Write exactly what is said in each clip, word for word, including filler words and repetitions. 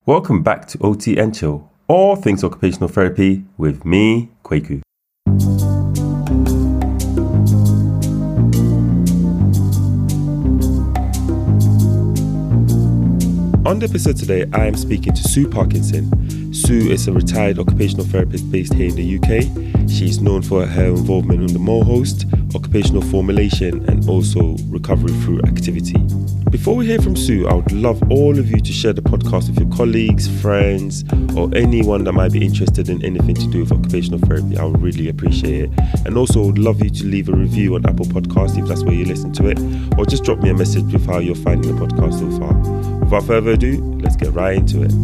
Welcome back to O T and Chill, all things occupational therapy with me, Kwaku. On the episode today, I am speaking to Sue Parkinson. Sue is a retired occupational therapist based here in the U K. She's known for her involvement in the MOHOST, occupational formulation, and also recovery through activity. Before we hear from Sue, I would love all of you to share the podcast with your colleagues, friends, or anyone that might be interested in anything to do with occupational therapy. I would really appreciate it. And also would love you to leave a review on Apple Podcasts if that's where you listen to it, or just drop me a message with how you're finding the podcast so far. Without further ado, let's get right into it.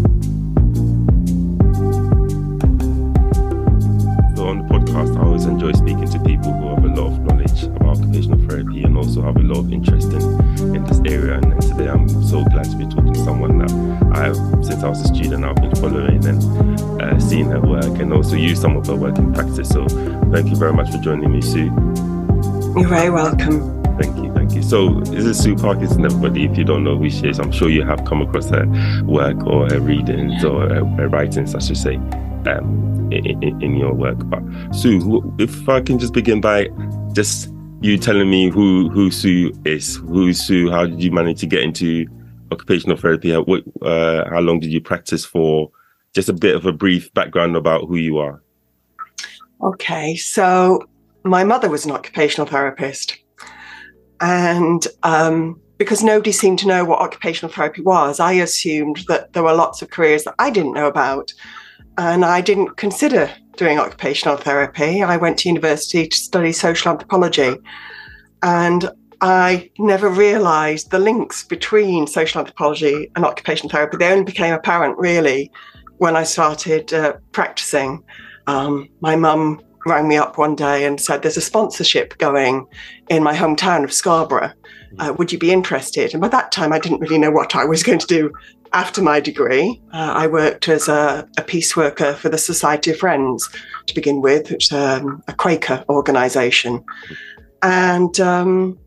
So on the podcast, I always enjoy speaking to people who have a lot of knowledge about occupational therapy and also have a lot of interest in, in this area. And, and today I'm so glad to be talking to someone that I have, since I was a student, I've been following and uh, seeing her work and also use some of her work in practice. So thank you very much for joining me, Sue. You're very welcome. Thank you, thank you. So, this is Sue Parkinson, everybody. If you don't know who she is, I'm sure you have come across her work or her readings or her, her writings, I should say, um, in, in, in your work. But Sue, who, if I can just begin by just you telling me who, who Sue is. Who is Sue? How did you manage to get into occupational therapy? How, what, uh, how long did you practice for? Just a bit of a brief background about who you are. Okay, so my mother was an occupational therapist. And um, because nobody seemed to know what occupational therapy was, I assumed that there were lots of careers that I didn't know about. And I didn't consider doing occupational therapy. I went to university to study social anthropology. And I never realised the links between social anthropology and occupational therapy. They only became apparent, really, when I started uh, practising. Um, my mum rang me up one day and said, there's a sponsorship going in my hometown of Scarborough. Uh, would you be interested? And by that time, I didn't really know what I was going to do after my degree. Uh, I worked as a, a peace worker for the Society of Friends to begin with, which is um, a Quaker organisation. And um,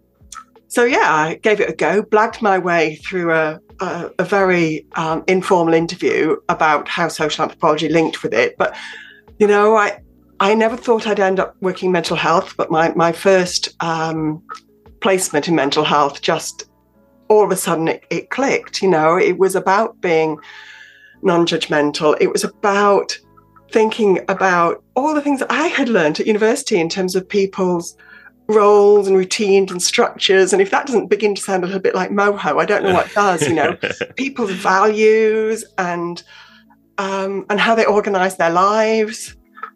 so, yeah, I gave it a go, blagged my way through a, a, a very um, informal interview about how social anthropology linked with it. But, you know, I I never thought I'd end up working in mental health, but my, my first um, placement in mental health, just all of a sudden it, it clicked. You know, it was about being non-judgmental. It was about thinking about all the things that I had learned at university in terms of people's roles and routines and structures. And if that doesn't begin to sound a little bit like moho, I don't know what does, you know, people's values and um, and how they organise their lives.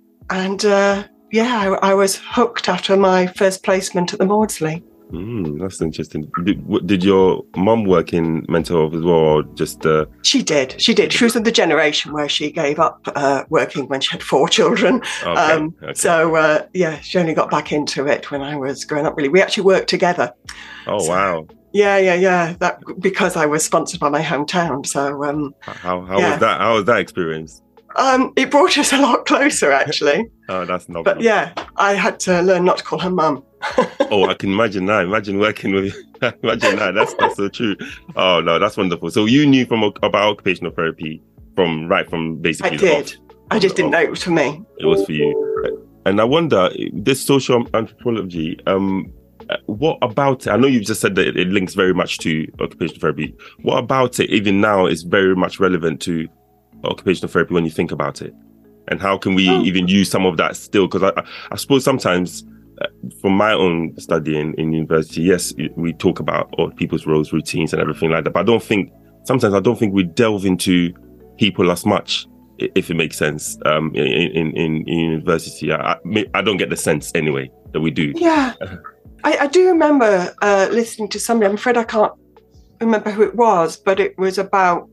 And uh, yeah, I, I was hooked after my first placement at the Maudsley. Mm, that's interesting. Did, did your mum work in mental health as well, or just? Uh... She did. She did. She was of the generation where she gave up uh, working when she had four children. Okay, um, okay. So uh, yeah, she only got back into it when I was growing up. Really, we actually worked together. Oh so, wow! Yeah, yeah, yeah. That because I was sponsored by my hometown. So um, how how yeah. was that? How was that experience? Um, it brought us a lot closer, actually. Oh, that's not. But yeah, I had to learn not to call her mum. Oh, I can imagine that. Imagine working with. Imagine that. That's that's so true. Oh no, that's wonderful. So you knew from about occupational therapy from right from basically. I did. Off, I just didn't off. know it was for me. It was for you, and I wonder this social anthropology. Um, what about it? I know you've just said that it links very much to occupational therapy. What about it, even now, is very much relevant to occupational therapy when you think about it? And how can we oh. even use some of that still? Because I, I suppose sometimes uh, from my own studying in university, yes, we talk about oh, people's roles, routines and everything like that. But I don't think, sometimes I don't think we delve into people as much, if it makes sense, um, in, in, in, in university. I, I don't get the sense anyway that we do. Yeah. I, I do remember uh, listening to somebody, I'm afraid I can't remember who it was, but it was about,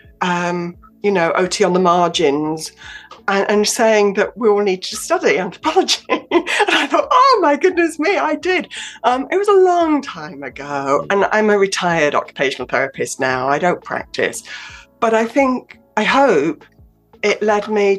um, you know, O T on the margins and, and saying that we all need to study anthropology. And I thought, oh my goodness me, I did. Um, it was a long time ago. And I'm a retired occupational therapist now. I don't practice. But I think, I hope it led me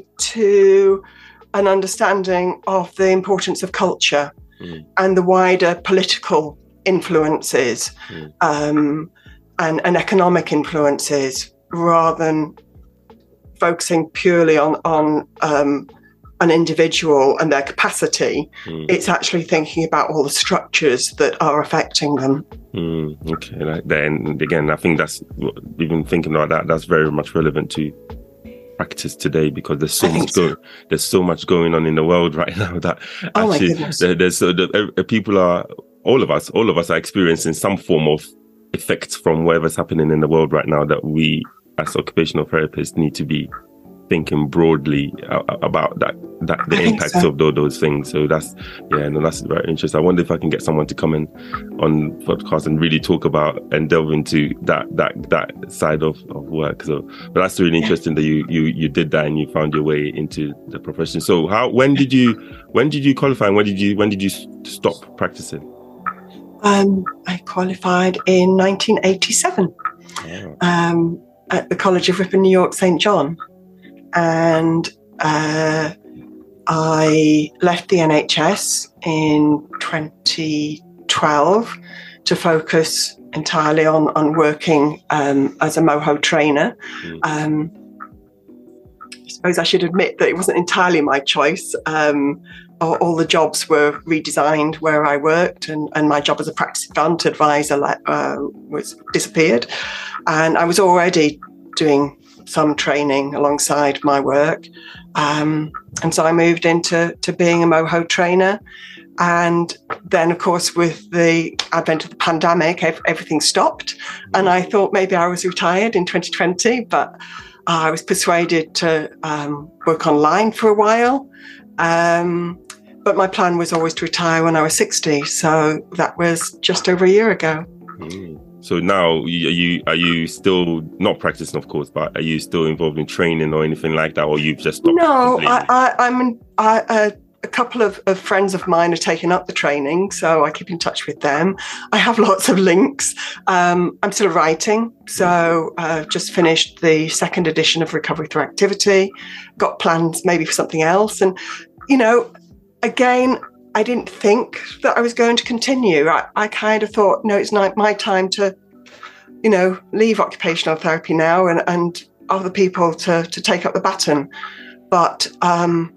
to an understanding of the importance of culture mm. and the wider political influences mm. um, and, and economic influences rather than focusing purely on, on um, an individual and their capacity. Mm. It's actually thinking about all the structures that are affecting them. Mm, okay, like then again, I think that's even thinking about that. That's very much relevant to practice today, because there's so much so. go, there's so much going on in the world right now that oh actually there, there's so the, uh, people are all of us all of us are experiencing some form of effect from whatever's happening in the world right now, that we as occupational therapists need to be thinking broadly uh, about that that the impacts so. of those, those things. So that's yeah, no, that's very interesting. I wonder if I can get someone to come in on podcast and really talk about and delve into that that that side of, of work. So, but that's really interesting yeah. that you you you did that and you found your way into the profession. So, how when did you when did you qualify and when did you when did you stop practicing? Um, I qualified in nineteen eighty-seven oh. um, at the College of Ripon, New York, Saint John. And uh, I left the N H S in twenty twelve to focus entirely on, on working um, as a MoHo trainer. Mm. Um, I suppose I should admit that it wasn't entirely my choice. Um, all, all the jobs were redesigned where I worked, and, and my job as a practice advant advisor uh, was disappeared. And I was already doing some training alongside my work. Um, and so I moved into to being a MoHo trainer. And then, of course, with the advent of the pandemic, ev- everything stopped. And I thought maybe I was retired in twenty twenty, but I was persuaded to um, work online for a while. Um, but my plan was always to retire when I was sixty. So that was just over a year ago. Mm. So now, are you are you still not practicing, of course, but are you still involved in training or anything like that, or you've just stopped? No, I, I, I'm I, uh, a couple of, of friends of mine are taking up the training, so I keep in touch with them. I have lots of links. Um, I'm still writing, so uh, just finished the second edition of Recovery Through Activity. Got plans maybe for something else, and you know, again, I didn't think that I was going to continue. I, I kind of thought, no, it's not my time to, you know, leave occupational therapy now and, and other people to, to take up the baton. But um,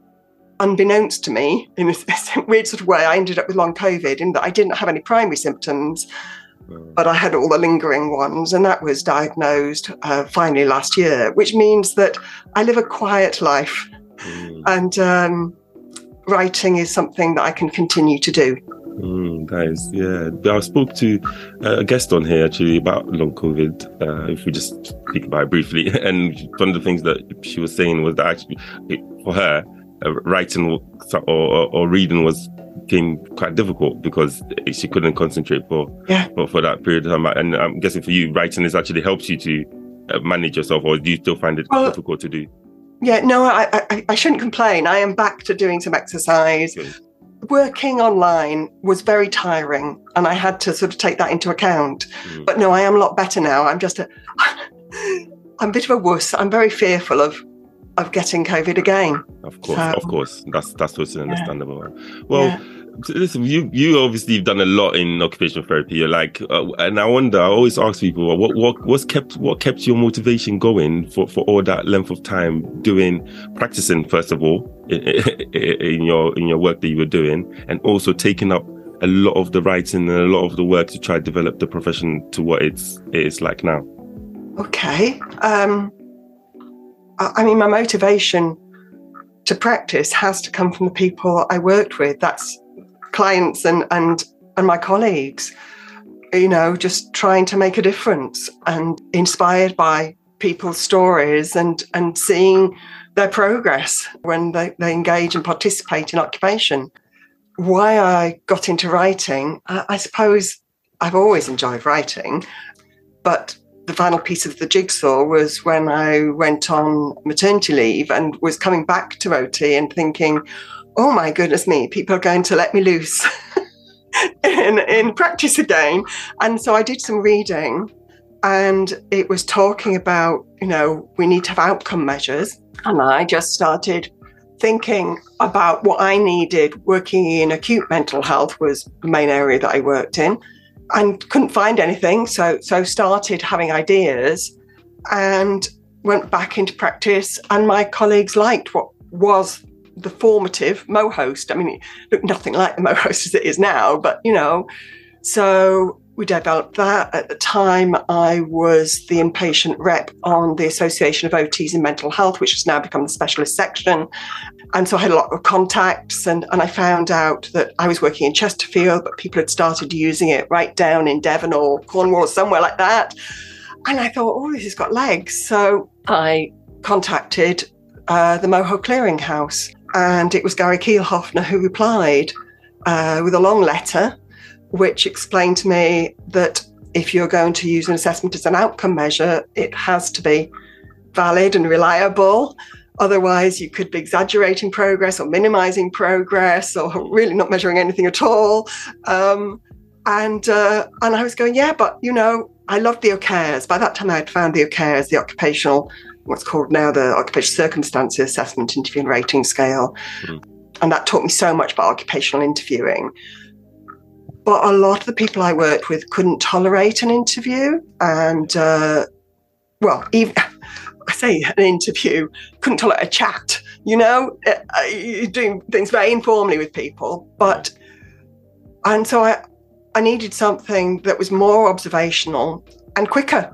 unbeknownst to me, in a weird sort of way, I ended up with long COVID in that I didn't have any primary symptoms, mm. but I had all the lingering ones. And that was diagnosed uh, finally last year, which means that I live a quiet life. Mm. And um, writing is something that I can continue to do. Mm, that is, yeah. I spoke to a guest on here actually about long COVID, uh, if we just speak about it briefly. And one of the things that she was saying was that actually for her, uh, writing or, or, or reading was became quite difficult because she couldn't concentrate for, yeah. for, for that period of time. And I'm guessing for you, writing is actually helps you to uh, manage yourself, or do you still find it well, difficult to do? Yeah, no, I, I I shouldn't complain. I am back to doing some exercise. Good. Working online was very tiring, and I had to sort of take that into account. Mm. But no, I am a lot better now. I'm just a, I'm a bit of a wuss. I'm very fearful of of getting COVID again. Of course, so, of course, that's that's totally understandable. Yeah. Well. Yeah. Listen, you you obviously have done a lot in occupational therapy. You're like, uh, and I wonder. I always ask people, what what what's kept what kept your motivation going for, for all that length of time doing practicing first of all in, in your in your work that you were doing, and also taking up a lot of the writing and a lot of the work to try to develop the profession to what it's it's like now. Okay, um, I, I mean, my motivation to practice has to come from the people I worked with. That's clients and, and, and my colleagues, you know, just trying to make a difference and inspired by people's stories and, and seeing their progress when they, they engage and participate in occupation. Why I got into writing, I, I suppose I've always enjoyed writing, but the final piece of the jigsaw was when I went on maternity leave and was coming back to O T and thinking, oh my goodness me, people are going to let me loose in, in practice again. And so I did some reading, and it was talking about, you know, we need to have outcome measures. And I just started thinking about what I needed. Working in acute mental health was the main area that I worked in, and couldn't find anything. So, so started having ideas. and went back into practice, and my colleagues liked what was the formative MoHost. I mean, it looked nothing like the MoHost as it is now, but, you know, so we developed that. At the time, I was the inpatient rep on the Association of O Ts in Mental Health, which has now become the specialist section. And so I had a lot of contacts, and, and I found out that I was working in Chesterfield, but people had started using it right down in Devon or Cornwall or somewhere like that. And I thought, oh, this has got legs. So I contacted uh, the Moho Clearinghouse, and it was Gary Kielhofner who replied uh, with a long letter, which explained to me that if you're going to use an assessment as an outcome measure, it has to be valid and reliable. Otherwise, you could be exaggerating progress or minimizing progress or really not measuring anything at all. Um, and uh, and I was going, yeah, but, you know, I loved the O C A R S. By that time, I had found the O C A R S, the occupational, what's called now the Occupational Circumstances Assessment Interview and Rating Scale. Mm. And that taught me so much about occupational interviewing. But a lot of the people I worked with couldn't tolerate an interview. And, uh, well, even... I say an interview, couldn't tolerate a chat, you know, uh, you're doing things very informally with people. But, and so I, I needed something that was more observational and quicker,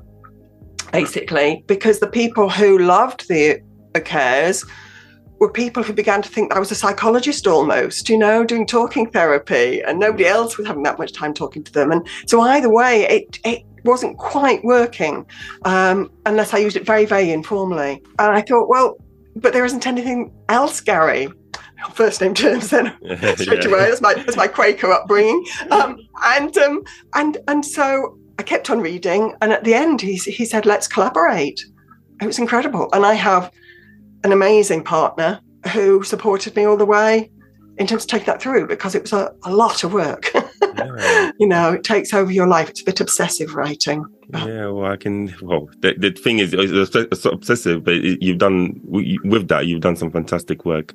basically, because the people who loved the O C A R S were people who began to think that I was a psychologist almost, you know, doing talking therapy, and nobody else was having that much time talking to them. And so either way, it, it wasn't quite working um, unless I used it very, very informally. And I thought, well, but there isn't anything else, Gary. First name terms then straight yeah. away. That's my that's my Quaker upbringing. Um, and um, and and so I kept on reading, and at the end he he said, "Let's collaborate." It was incredible, and I have an amazing partner who supported me all the way in terms of taking that through, because it was a, a lot of work. Yeah. You know, it takes over your life. It's a bit obsessive writing. Yeah, well, I can. Well, the, the thing is, it's, it's obsessive, but you've done with that. You've done some fantastic work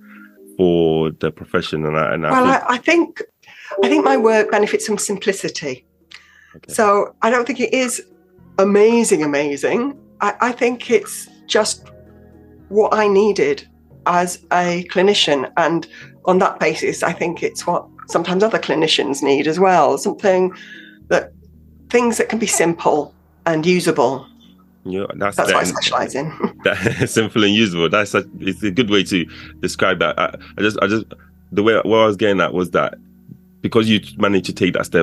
for the profession, and I. And I well, think... I, I think, I think my work benefits from simplicity. Okay. So I don't think it is amazing, amazing. I, I think it's just what I needed as a clinician, and on that basis, I think it's what sometimes other clinicians need as well. Something that things that can be simple and usable. Yeah, that's, that's that, what I specialize in. That, simple and usable. That's a, it's a good way to describe that. I, I just, I just, the way what I was getting at was that because you managed to take that step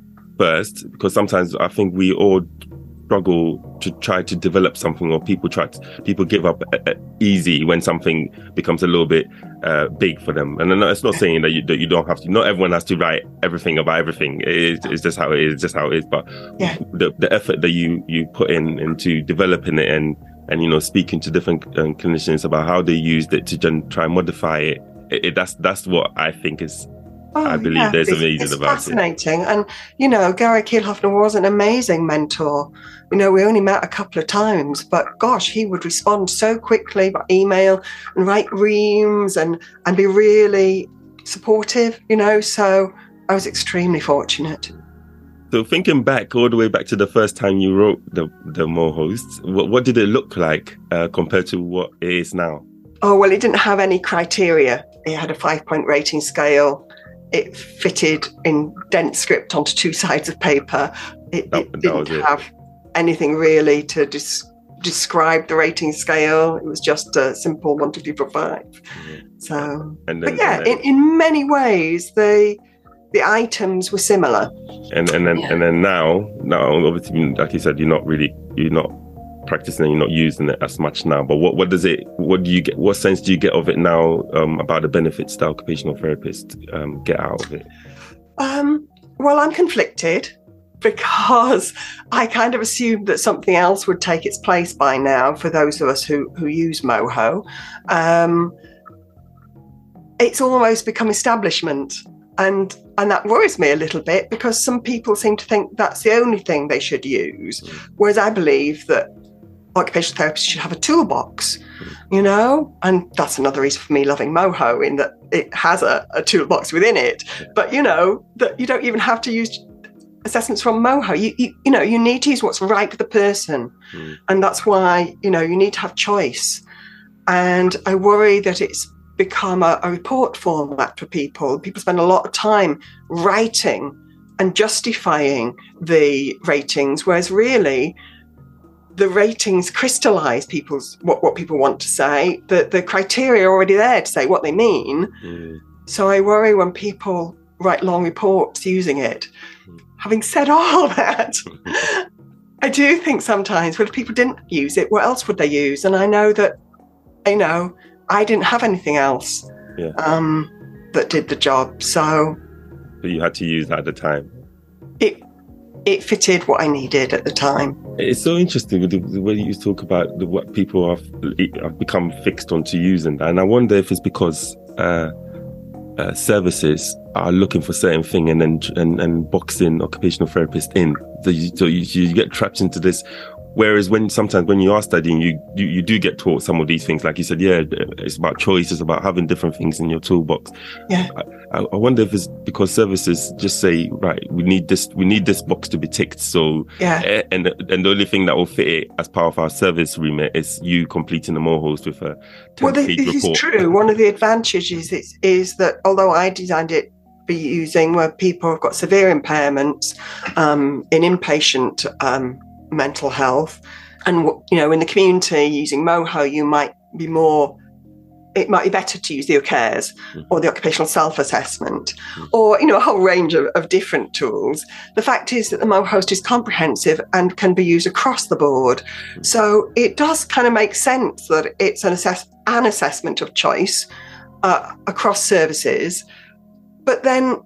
first, because sometimes I think we all struggle to try to develop something, or people try to, people give up uh, easy when something becomes a little bit uh, big for them. And it's not saying that you that you don't have to. Not everyone has to write everything about everything. It's, it's just how it is. Just how it is. But yeah. the the effort that you you put in into developing it, and and you know speaking to different um, clinicians about how they used it to then try and modify it, it, it that's that's what I think is. Oh, I believe yeah. there's it's, amazing it's about fascinating. it. And, you know, Gary Kielhofner was an amazing mentor. You know, we only met a couple of times, but gosh, he would respond so quickly by email and write reams and, and be really supportive, you know, so I was extremely fortunate. So thinking back, all the way back to the first time you wrote the, the MoHost, what, what did it look like uh, compared to what it is now? Oh, well, it didn't have any criteria. It had a five-point rating scale. It fitted in dense script onto two sides of paper. It, that, it didn't have it. anything really to des- describe the rating scale. It was just a simple one, two, three, four, five. Mm-hmm. So, and then, but yeah, then, in, in many ways, the the items were similar. And and then yeah. and then now, now obviously, like you said, you're not really you're not practicing and you're not using it as much now. But what, what does it? What do you get? What sense do you get of it now um, about the benefits that occupational therapists um, get out of it? Um, well, I'm conflicted because I kind of assumed that something else would take its place by now for those of us who who use Moho. Um, it's almost become establishment. And and that worries me a little bit because some people seem to think that's the only thing they should use, whereas I believe that occupational therapists should have a toolbox, you know, and that's another reason for me loving Moho, in that it has a, a toolbox within it. But, you know, that you don't even have to use assessments from MoHo. You, you, you know, you need to use what's right for the person. Mm. And that's why, you know, you need to have choice. And I worry that it's become a, a report format for people. People spend a lot of time writing and justifying the ratings, whereas really the ratings crystallize people's what, what people want to say. The, the criteria are already there to say what they mean. Mm. So I worry when people write long reports using it. Mm. Having said all that, I do think sometimes, well, if people didn't use it, what else would they use? And I know that, you know, I didn't have anything else yeah. um, that did the job. So but you had to use that at the time. It it fitted what I needed at the time. It's so interesting with the, the way you talk about the, what people have, have become fixed onto using that. And I wonder if it's because uh, uh, services are looking for certain thing and then and, and boxing occupational therapists in. So, you, so you, you get trapped into this. Whereas when sometimes when you are studying, you, you you do get taught some of these things. Like you said, yeah, it's about choice. It's about having different things in your toolbox. Yeah. I, I wonder if it's because services just say, right, we need this, we need this box to be ticked. So, yeah. And and the only thing that will fit it as part of our service remit is you completing the MoHo's with a well, this report. is true. One of the advantages is, is that although I designed it be using where people have got severe impairments um, in inpatient um, mental health, and you know, in the community using MoHo, you might be more. It might be better to use the O C A R E S or the occupational self-assessment, or you know, a whole range of, of different tools. The fact is that the MoHost is comprehensive and can be used across the board. So it does kind of make sense that it's an assess an assessment of choice uh, across services. But then,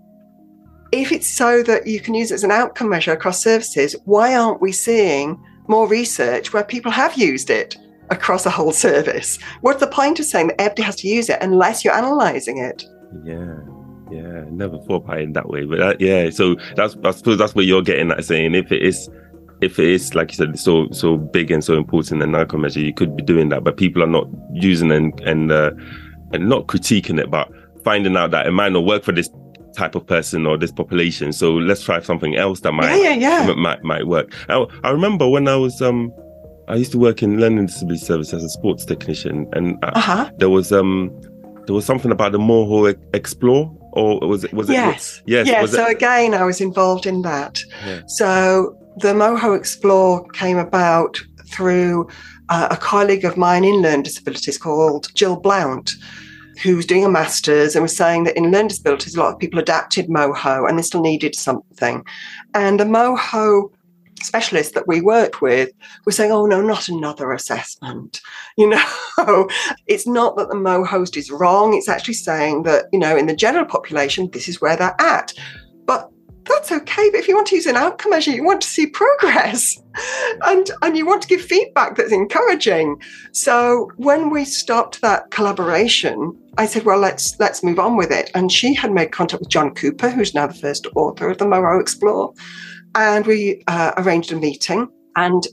if it's so that you can use it as an outcome measure across services, why aren't we seeing more research where people have used it across a whole service? What's the point of saying that everybody has to use it unless you're analysing it? Yeah, yeah, never thought about it in that way. But that, yeah, so that's I suppose that's where you're getting at, saying if it is, if it is like you said, so so big and so important an outcome measure, you could be doing that, but people are not using and and uh, and not critiquing it, but finding out that it might not work for this type of person or this population. So let's try something else that might yeah, yeah, yeah. might might work. I, I remember when I was um. I used to work in learning disability service as a sports technician, and uh, uh-huh. there was um there was something about the MoHo Explore, or was it was it yes yes yeah was so it? Again, I was involved in that. Yeah. So the MoHo Explore came about through uh, a colleague of mine in learning disabilities called Jill Blount, who was doing a master's and was saying that in learning disabilities a lot of people adapted MoHo and they still needed something, and the MoHo specialists that we worked with were saying, oh no, not another assessment. You know, it's not that the MoHost is wrong. It's actually saying that, you know, in the general population, this is where they're at. But that's okay. But if you want to use an outcome measure, you want to see progress and, and you want to give feedback that's encouraging. So when we stopped that collaboration, I said, well, let's let's move on with it. And she had made contact with John Cooper, who's now the first author of the MoHo Explore. And we uh, arranged a meeting, and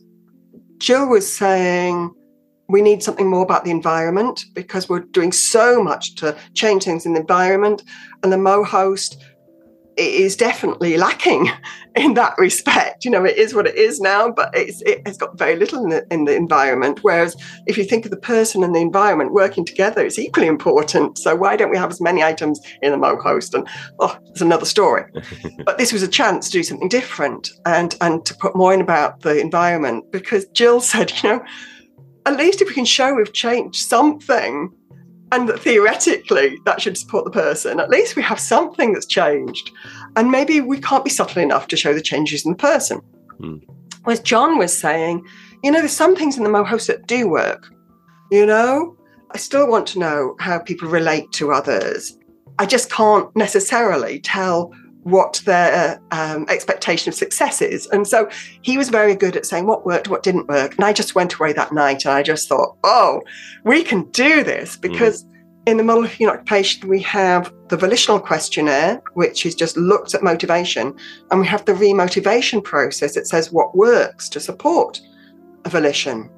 Jill was saying, we need something more about the environment because we're doing so much to change things in the environment. And the MoHost is definitely lacking in that respect. You know, it is what it is now, but it's, it has got very little in the, in the environment. Whereas if you think of the person and the environment working together, it's equally important. So why don't we have as many items in the MoHost? And oh, there's another story. But this was a chance to do something different and, and to put more in about the environment, because Jill said, you know, at least if we can show we've changed something, and that theoretically that should support the person, at least we have something that's changed. And maybe we can't be subtle enough to show the changes in the person. Mm. Whereas John was saying, you know, there's some things in the MoHost that do work. You know, I still want to know how people relate to others. I just can't necessarily tell what their um, expectation of success is. And so he was very good at saying what worked, what didn't work. And I just went away that night and I just thought, oh, we can do this, because mm. in the model of human occupation, we have the volitional questionnaire, which is just looks at motivation. And we have the remotivation process that says what works to support a volition.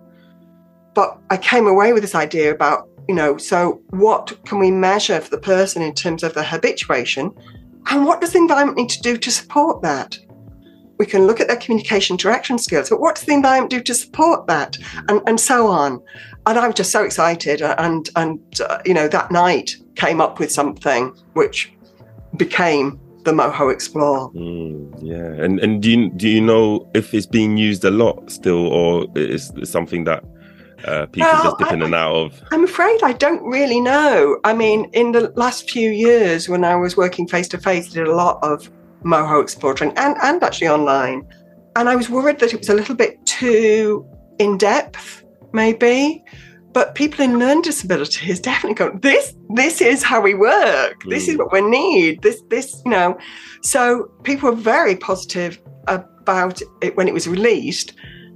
But I came away with this idea about, you know, so what can we measure for the person in terms of the habituation? And what does the environment need to do to support that? we can look at their communication interaction skills, but what does the environment do to support that? And, and so on. And I was just so excited. And, and uh, you know, that night came up with something which became the Moho Explore. Mm, yeah. And and do you, do you know if it's being used a lot still, or is it something that uh, people well, just dip I, in and out of? I'm afraid I don't really know. I mean, in the last few years when I was working face-to-face, I did a lot of Moho Explore training and, and actually online. And I was worried that it was a little bit too in-depth, maybe. But people in learning disabilities definitely go, this, this is how we work. This mm. is what we need. This, this, you know. So people were very positive about it when it was released.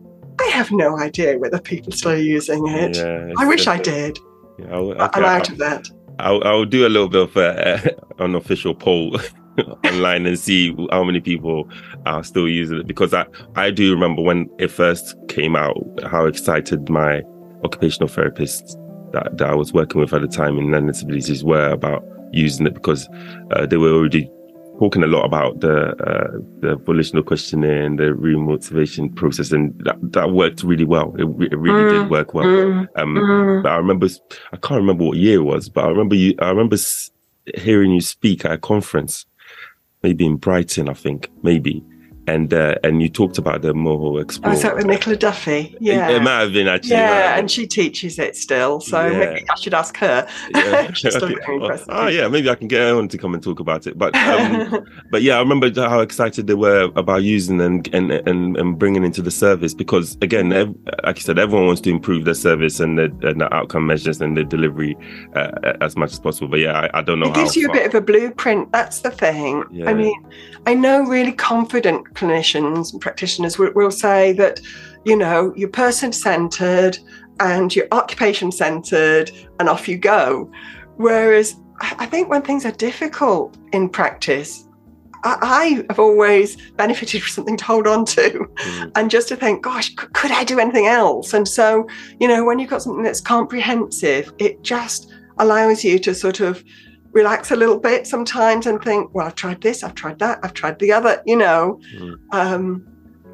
I have no idea whether people still are using it. Yeah, I wish I did. Yeah, I'll, okay, I'm out I'll, of that. I'll, I'll do a little bit of uh, an official poll online and see how many people are still using it. Because I, I do remember when it first came out, how excited my occupational therapists that, that I was working with at the time in learning disabilities were about using it, because uh, they were already talking a lot about the uh, the volitional questionnaire and the remotivation process, and that, that worked really well. It, it really mm, did work well. Mm, um, mm. But I remember, I can't remember what year it was, but I remember you. I remember hearing you speak at a conference, maybe in Brighton, I think, maybe. And uh, and you talked about the Moho Explore. I was that with Nicola Duffy. Yeah, it, it might have been actually. Yeah, and she teaches it still, so yeah. Maybe I should ask her. Yeah. She's still very impressive. Oh, yeah, maybe I can get her on to come and talk about it. But um, but yeah, I remember how excited they were about using and and and, and bringing into the service, because again, ev- like I said, everyone wants to improve their service and the, and the outcome measures and the delivery uh, as much as possible. But yeah, I, I don't know. It gives how you far. a bit of a blueprint. That's the thing. Yeah. I mean, I know really confident clinicians and practitioners will, will say that, you know, you're person-centered and you're occupation-centered and off you go. Whereas I think when things are difficult in practice, I, I have always benefited from something to hold on to mm. and just to think, gosh, c- could I do anything else? And so, you know, when you've got something that's comprehensive, it just allows you to sort of relax a little bit sometimes and think, well, I've tried this, I've tried that, I've tried the other, you know. Mm. Um,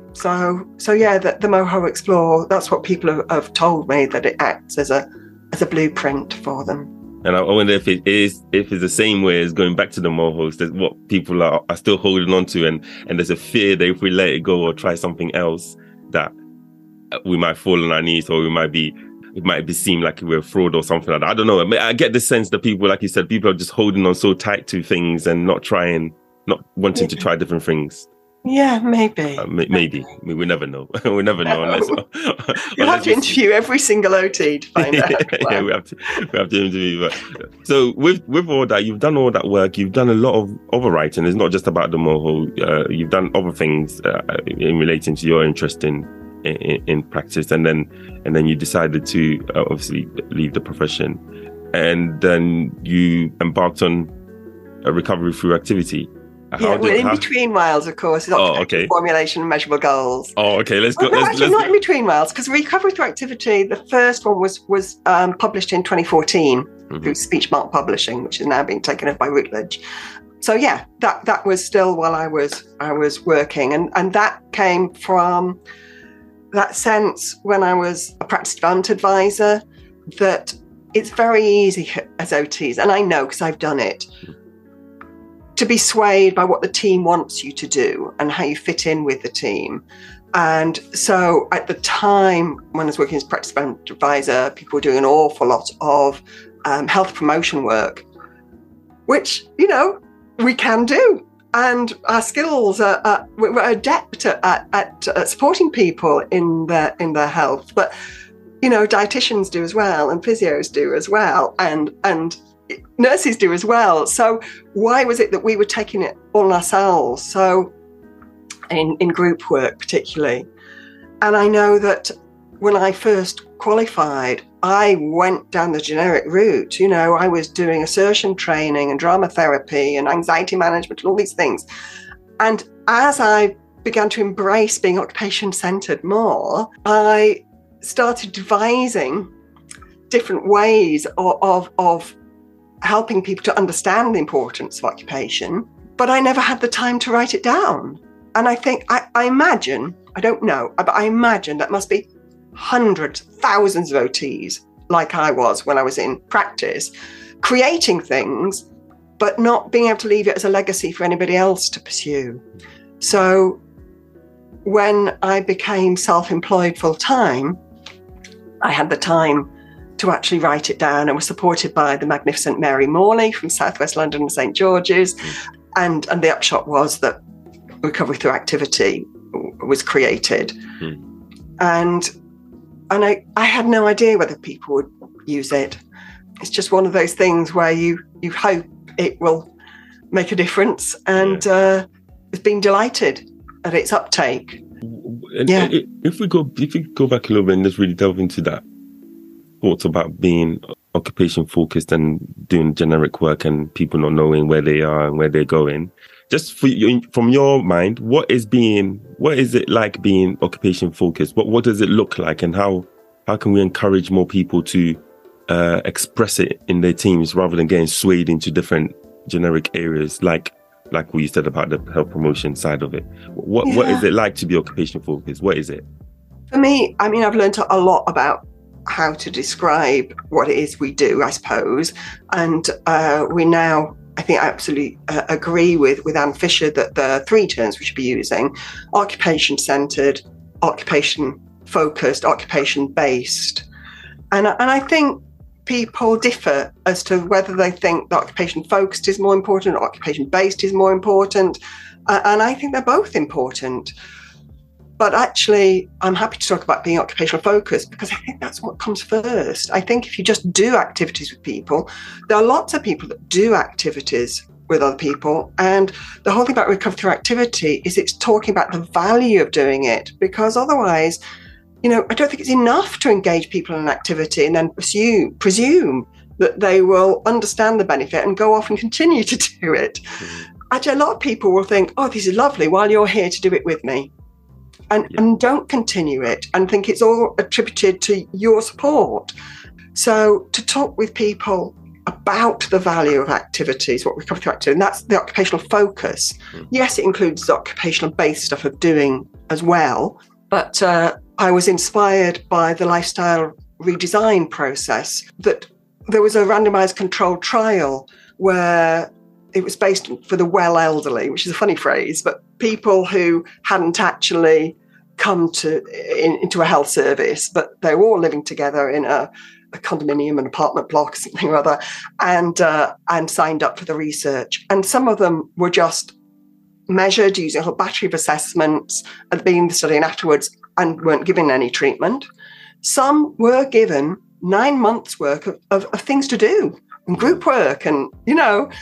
so, so yeah, the, the Moho Explore, that's what people have, have told me, that it acts as a as a blueprint for them. And I wonder if it is, if it's the same way as going back to the Mohos, that's what people are, are still holding on to, and, and there's a fear that if we let it go or try something else, that we might fall on our knees, or we might be it might be seem like we're a fraud or something like that. I don't know. I get the sense that people, like you said, people are just holding on so tight to things and not trying, not wanting maybe. to try different things. Yeah, maybe. Uh, maybe. maybe. I mean, we never know. we never know. No. Unless, You'll have to interview every single O T to find out. Yeah, we have to, we have to interview. But, so with, with all that, you've done all that work. You've done a lot of other writing. It's not just about the Moho. Uh, you've done other things uh, in relating to your interest in In, in practice, and then and then you decided to uh, obviously leave the profession, and then you embarked on a recovery through activity. How yeah, did, well, in how... between whiles, of course, is oh, okay. formulation and measurable goals. Oh, okay. Let's go. Oh, no, let's, actually, let's... not in between whiles, because recovery through activity, the first one was was um, published in twenty fourteen mm-hmm. through Speechmark Publishing, which is now being taken up by Routledge. So yeah, that that was still while I was I was working, and and that came from that sense when I was a practice development advisor, that it's very easy as O Ts, and I know because I've done it, to be swayed by what the team wants you to do and how you fit in with the team. And so at the time when I was working as practice development advisor, people were doing an awful lot of um, health promotion work, which, you know, we can do. And our skills are, are we're adept at, at, at supporting people in their in their health, but you know, dietitians do as well, and physios do as well, and and nurses do as well. So why was it that we were taking it on ourselves? So in in group work particularly, and I know that when I first qualified, I went down the generic route. You know, I was doing assertion training and drama therapy and anxiety management and all these things. And as I began to embrace being occupation-centered more, I started devising different ways of, of, of helping people to understand the importance of occupation, but I never had the time to write it down. and I think, I, I imagine, I don't know, but I imagine that must be hundreds, thousands of O Ts, like I was when I was in practice, creating things, but not being able to leave it as a legacy for anybody else to pursue. So when I became self-employed full-time, I had the time to actually write it down, and was supported by the magnificent Mary Morley from Southwest London and St George's. And, and the upshot was that Recovery Through Activity was created. Mm. And and I, I had no idea whether people would use it. It's just one of those things where you, you hope it will make a difference. And yeah. uh, it's been delighted at its uptake. And yeah. If we go if we go back a little bit and just really delve into that, thoughts about being occupation focused and doing generic work and people not knowing where they are and where they're going. Just for you, from your mind, what is being, what is it like being occupation focused? What what does it look like, and how how can we encourage more people to uh, express it in their teams rather than getting swayed into different generic areas, like like what you said about the health promotion side of it? What yeah. what is it like to be occupation focused? What is it? For me, I mean, I've learned a lot about how to describe what it is we do, I suppose. And uh, we now, I think I absolutely uh, agree with, with Anne Fisher that the three terms we should be using: occupation-centred, occupation-focused, occupation-based. And, and I think people differ as to whether they think that occupation-focused is more important or occupation-based is more important. Uh, and I think they're both important. But actually, I'm happy to talk about being occupational focused because I think that's what comes first. I think if you just do activities with people, there are lots of people that do activities with other people. And the whole thing about Recovery Through Activity is it's talking about the value of doing it, because otherwise, you know, I don't think it's enough to engage people in an activity and then pursue, presume that they will understand the benefit and go off and continue to do it. Mm-hmm. Actually, a lot of people will think, oh, this is lovely while you're here to do it with me. And, yeah. and don't continue it and think it's all attributed to your support. So to talk with people about the value of activities, what we come through activity, and that's the occupational focus. Mm. Yes, it includes the occupational-based stuff of doing as well, but uh, I was inspired by the lifestyle redesign process, that there was a randomized controlled trial where it was based for the well elderly, which is a funny phrase, but people who hadn't actually come to in, into a health service, but they were all living together in a, a condominium, an apartment block, something or other, and uh, and signed up for the research. And some of them were just measured using a whole battery of assessments at the beginning of the study and afterwards, and weren't given any treatment. Some were given nine months' work of, of, of things to do and group work, and you know.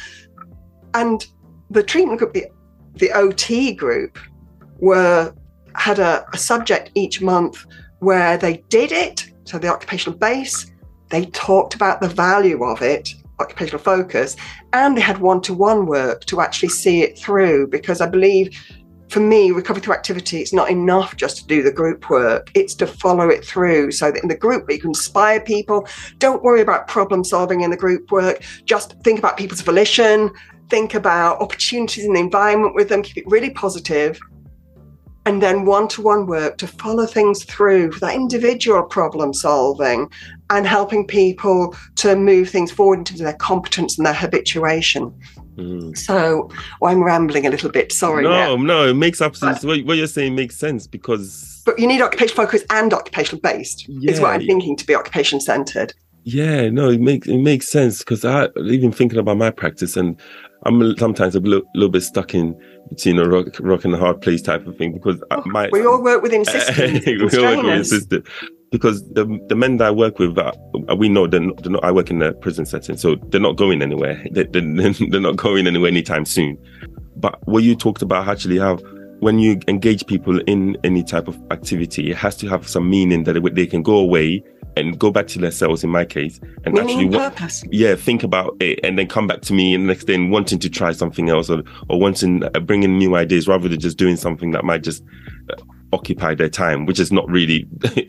And the treatment group, the, the O T group, were had a, a subject each month where they did it, so the occupational base, they talked about the value of it, occupational focus, and they had one-to-one work to actually see it through, because I believe, for me, Recovery Through Activity, it's not enough just to do the group work, it's to follow it through so that in the group you can inspire people. Don't worry about problem solving in the group work, just think about people's volition, think about opportunities in the environment with them, keep it really positive, and then one-to-one work to follow things through for that individual problem solving and helping people to move things forward into their competence and their habituation. Mm. So well, I'm rambling a little bit, sorry. No, now. no, it makes absolute sense. What you're saying makes sense, because... But you need occupational focus and occupational based, yeah, is what I'm thinking, to be occupation centred. Yeah, no, it makes it makes sense, because I even thinking about my practice, and I'm sometimes a little, little bit stuck in between a rock, rock and a hard place type of thing, because oh, my we all work within systems. we all work within systems. Because the the men that I work with, uh, we know they're not, they're not. I work in the prison setting, so they're not going anywhere. They, they're, they're not going anywhere anytime soon. But what you talked about, actually, how when you engage people in any type of activity, it has to have some meaning, that it, they can go away and go back to their cells, in my case, and meaning actually, and purpose. yeah, think about it, and then come back to me, and the next day wanting to try something else, or or wanting uh, bringing new ideas, rather than just doing something that might just uh, occupy their time, which is not really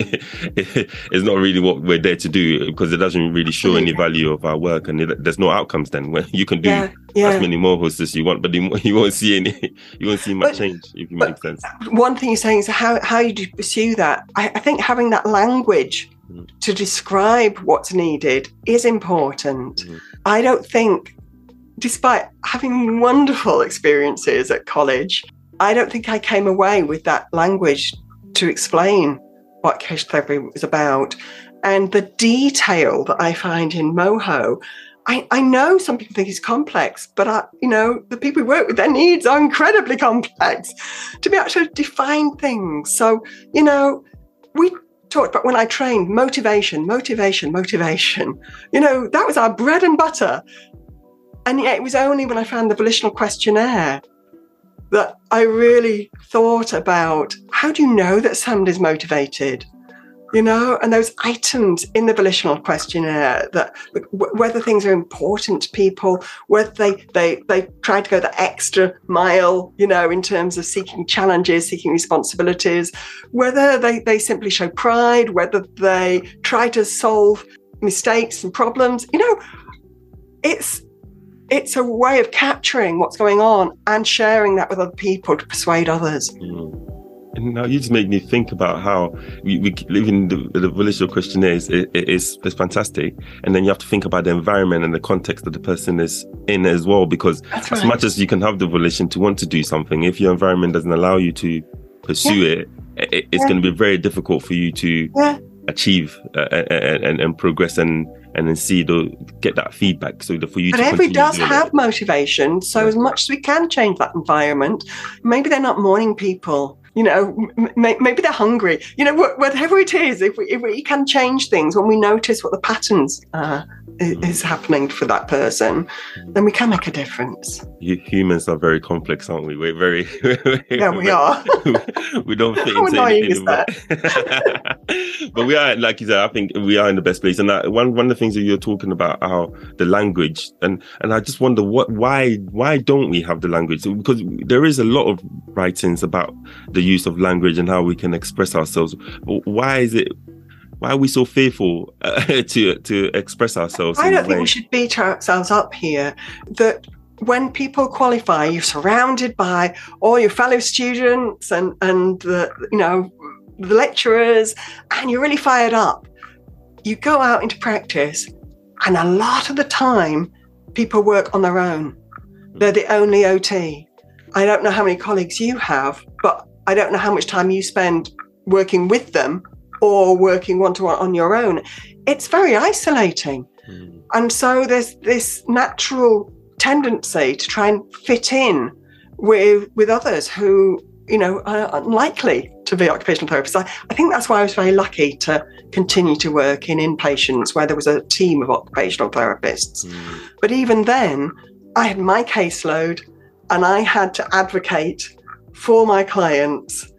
it's not really what we're there to do, because it doesn't really show any value of our work, and it, there's no outcomes then. When you can do yeah, yeah. as many more hosts as you want, but you, you won't see any you won't see much but, change, if you make sense. One thing you're saying is how how you do pursue that. I, I think having that language mm-hmm. to describe what's needed is important. Mm-hmm. I don't think, despite having wonderful experiences at college, I don't think I came away with that language to explain what occupational therapy was about. And the detail that I find in MoHo, I, I know some people think it's complex, but I, you know, the people we work with, their needs are incredibly complex to be able to define things. So, you know, we talked about when I trained, motivation, motivation, motivation. You know, that was our bread and butter. And yet it was only when I found the volitional questionnaire that I really thought about, how do you know that somebody's motivated? You know, and those items in the volitional questionnaire, that w- whether things are important to people, whether they, they, they try to go the extra mile, you know, in terms of seeking challenges, seeking responsibilities, whether they, they simply show pride, whether they try to solve mistakes and problems, you know, it's, It's a way of capturing what's going on and sharing that with other people to persuade others. Mm. And now you just make me think about how we, we live in the, the volitional questionnaire is, is, is fantastic. And then you have to think about the environment and the context that the person is in as well, because That's as right. much as you can have the volition to want to do something, if your environment doesn't allow you to pursue yeah. it, it, it's yeah. going to be very difficult for you to yeah. achieve uh, and, and, and progress and and then see the get that feedback, so that for you but to everybody does have it. motivation, so yeah. as much as we can change that environment, maybe they're not morning people, you know, m- maybe they're hungry, you know, wh- whatever it is, if we, if we can change things when we notice what the patterns are mm. is happening for that person, then we can make a difference. You, humans are very complex, aren't we? We're very yeah we are we don't fit How into annoying anything, is that? but, but we are, like you said, I think we are in the best place. And that, one one of the things that you're talking about, how the language, and and I just wonder what why why don't we have the language? Because there is a lot of writings about the use of language and how we can express ourselves. Why is it why are we so fearful uh, to to express ourselves? I don't think we should beat ourselves up here. That when people qualify, you're surrounded by all your fellow students and and the, you know, the lecturers, and you're really fired up. You go out into practice, and a lot of the time, people work on their own. They're the only O T. I don't know how many colleagues you have, but I don't know how much time you spend working with them or working one-to-one on your own. It's very isolating. Mm. And so there's this natural tendency to try and fit in with, with others who, you know, are unlikely to be occupational therapists. I, I think that's why I was very lucky to continue to work in inpatients where there was a team of occupational therapists. Mm. But even then, I had my caseload and I had to advocate for my clients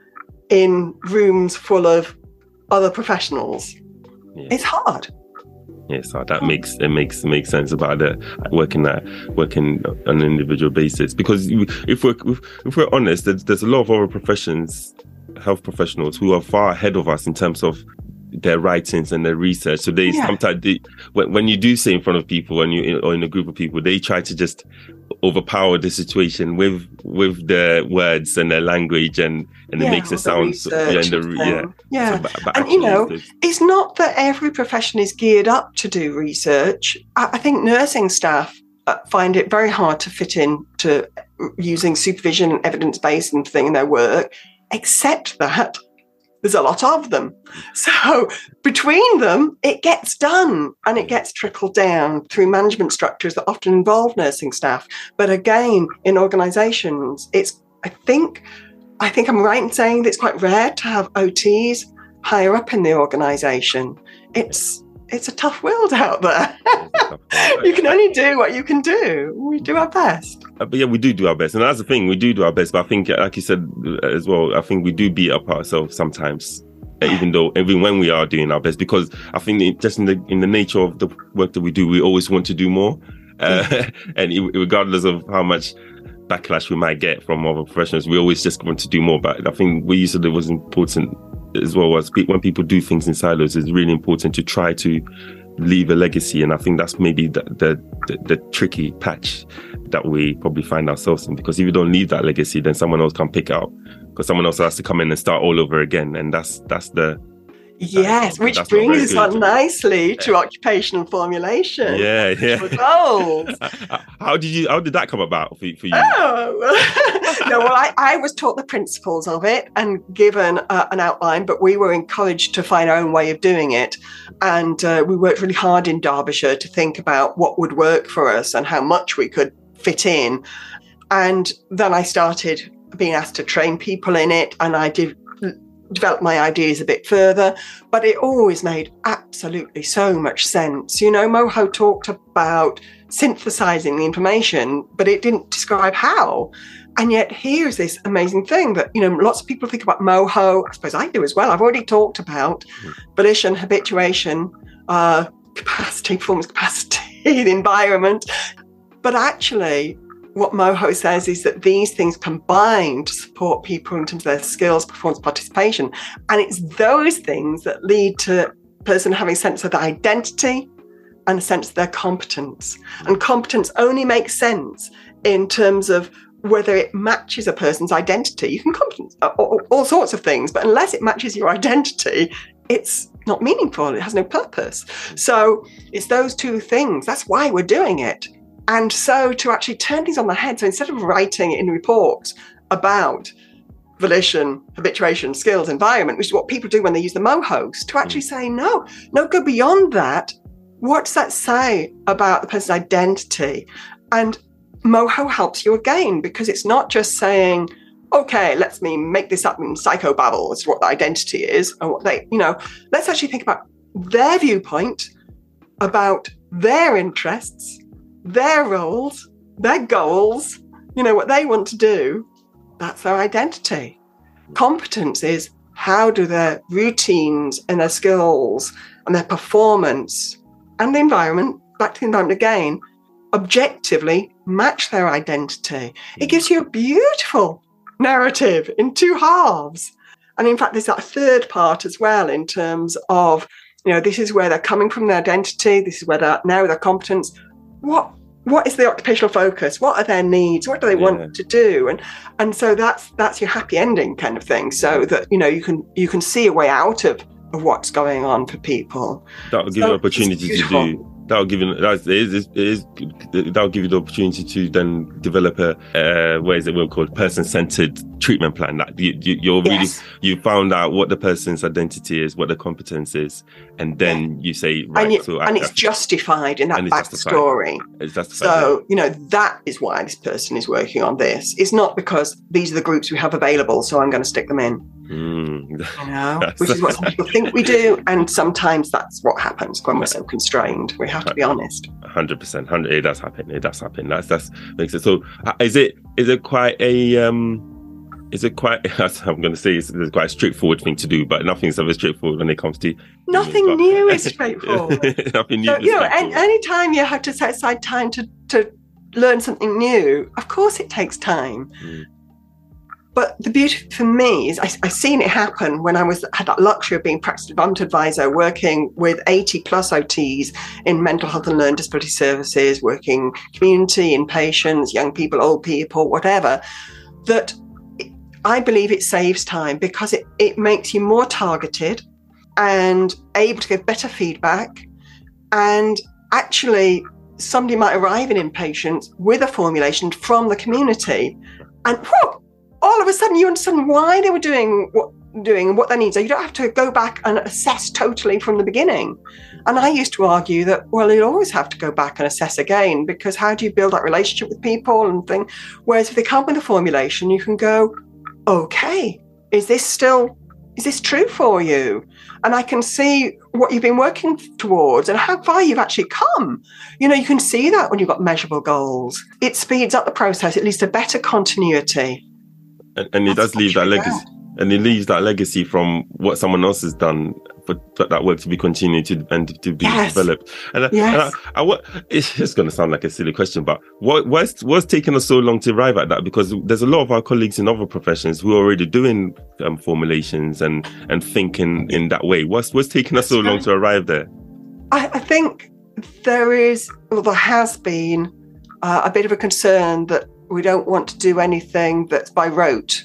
in rooms full of other professionionals. Yeah. It's hard. Yeah, so that makes it makes makes sense about the working that working on an individual basis. Because if we're if we're honest, there's, there's a lot of other professions, health professionals, who are far ahead of us in terms of their writings and their research. So they yeah. sometimes they, when when you do say in front of people, and you or in a group of people, they try to just overpower the situation with with their words and their language, and and yeah, it makes it sound so, yeah, and the, yeah yeah so, but, but and you know it's, it's not that every profession is geared up to do research. I, I think nursing staff uh, find it very hard to fit in to using supervision and evidence-based and thing in their work, except that there's a lot of them. So between them, it gets done and it gets trickled down through management structures that often involve nursing staff. But again, in organisations, it's, I think, I think I'm right in saying that it's quite rare to have O Ts higher up in the organisation. It's, it's a tough world out there. You can only do what you can do. We do our best. Uh, but yeah, we do do our best. And that's the thing, we do do our best. But I think, like you said as well, I think we do beat up ourselves sometimes, even though, even when we are doing our best, because I think it, just in the in the nature of the work that we do, we always want to do more. Uh, and it, regardless of how much backlash we might get from other professionals. We always just want to do more, but I think we said it was important as well as when people do things in silos, it's really important to try to leave a legacy. And I think that's maybe the the, the, the tricky patch that we probably find ourselves in, because if you don't leave that legacy, then someone else can pick up, because someone else has to come in and start all over again. And that's that's the Yes, which brings us on nicely to occupational formulation. Yeah, yeah. Goals. How did you? How did that come about for, for you? Oh, no. Well, I, I was taught the principles of it and given uh, an outline, but we were encouraged to find our own way of doing it, and uh, we worked really hard in Derbyshire to think about what would work for us and how much we could fit in. And then I started being asked to train people in it, and I did. Develop my ideas a bit further, but it always made absolutely so much sense. You know, Moho talked about synthesizing the information, but it didn't describe how. And yet here's this amazing thing that, you know, lots of people think about Moho, I suppose I do as well. I've already talked about volition, habituation, uh, capacity, performance capacity, the environment. But actually, what Moho says is that these things combine to support people in terms of their skills, performance, participation. And it's those things that lead to a person having a sense of their identity and a sense of their competence. And competence only makes sense in terms of whether it matches a person's identity. You can competence all, all sorts of things, but unless it matches your identity, it's not meaningful. It has no purpose. So it's those two things. That's why we're doing it. And so to actually turn things on the head, so instead of writing in reports about volition, habituation, skills, environment, which is what people do when they use the Mohos, to actually say, no, no, go beyond that. What does that say about the person's identity? And Moho helps you again, because it's not just saying, okay, let's me make this up in psychobabble as to what the identity is, and what they, you know, let's actually think about their viewpoint, about their interests, their roles, their goals, you know, what they want to do. That's their identity. Competence is how do their routines and their skills and their performance and the environment, back to the environment again, objectively match their identity. It gives you a beautiful narrative in two halves. And in fact, there's that third part as well in terms of, you know, this is where they're coming from, their identity, this is where they're now their competence. What what is the occupational focus? What are their needs? What do they want yeah. to do? And and so that's that's your happy ending kind of thing. So that, you know, you can you can see a way out of, of what's going on for people. That will give so you opportunity to do. That'll give you that is it is that'll give you the opportunity to then develop a uh, what is it we'll call person-centered treatment plan. That you, you you're really yes. you found out what the person's identity is, what the competence is, and then yeah. you say right. And, you, so and I, it's I, justified in that backstory. It's justified. So you know that is why this person is working on this. It's not because these are the groups we have available, so I'm going to stick them in. Mm. You know, which is what some people think we do, and sometimes that's what happens when we're so constrained. We have to be honest. Hundred percent, hundred. It does happen. It does happen. That's that's makes it. So, uh, is it is it quite a um? Is it quite? I'm going to say it's, it's quite a straightforward thing to do, but nothing's ever straightforward when it comes to. Nothing you know, new is straightforward. Nothing new. So, is you know, any, any time you have to set aside time to to learn something new, of course it takes time. Mm. But the beauty for me is I, I seen it happen when I was had that luxury of being practice development advisor, working with eighty plus O Ts in mental health and learning disability services, working community, inpatients, young people, old people, whatever, that I believe it saves time because it, it makes you more targeted and able to give better feedback. And actually, somebody might arrive in inpatients with a formulation from the community, and whoa, all of a sudden you understand why they were doing what doing and what their needs are. You don't have to go back and assess totally from the beginning. And I used to argue that, well, you always have to go back and assess again, because how do you build that relationship with people and thing? Whereas if they come with a formulation, you can go, okay, is this still, is this true for you? And I can see what you've been working towards and how far you've actually come. You know, you can see that when you've got measurable goals. It speeds up the process. It leads to better continuity. And, and it does leave that legacy, and it leaves that legacy from what someone else has done for, for that work to be continued to and to be Yes. developed. And, I, Yes. and I, I, what it's just going to sound like a silly question, but what what's what's taking us so long to arrive at that? Because there's a lot of our colleagues in other professions who are already doing um, formulations and and thinking in that way. What's what's taking us so That's long right. to arrive there? I, I think there is, well, there has been uh, a bit of a concern that we don't want to do anything that's by rote.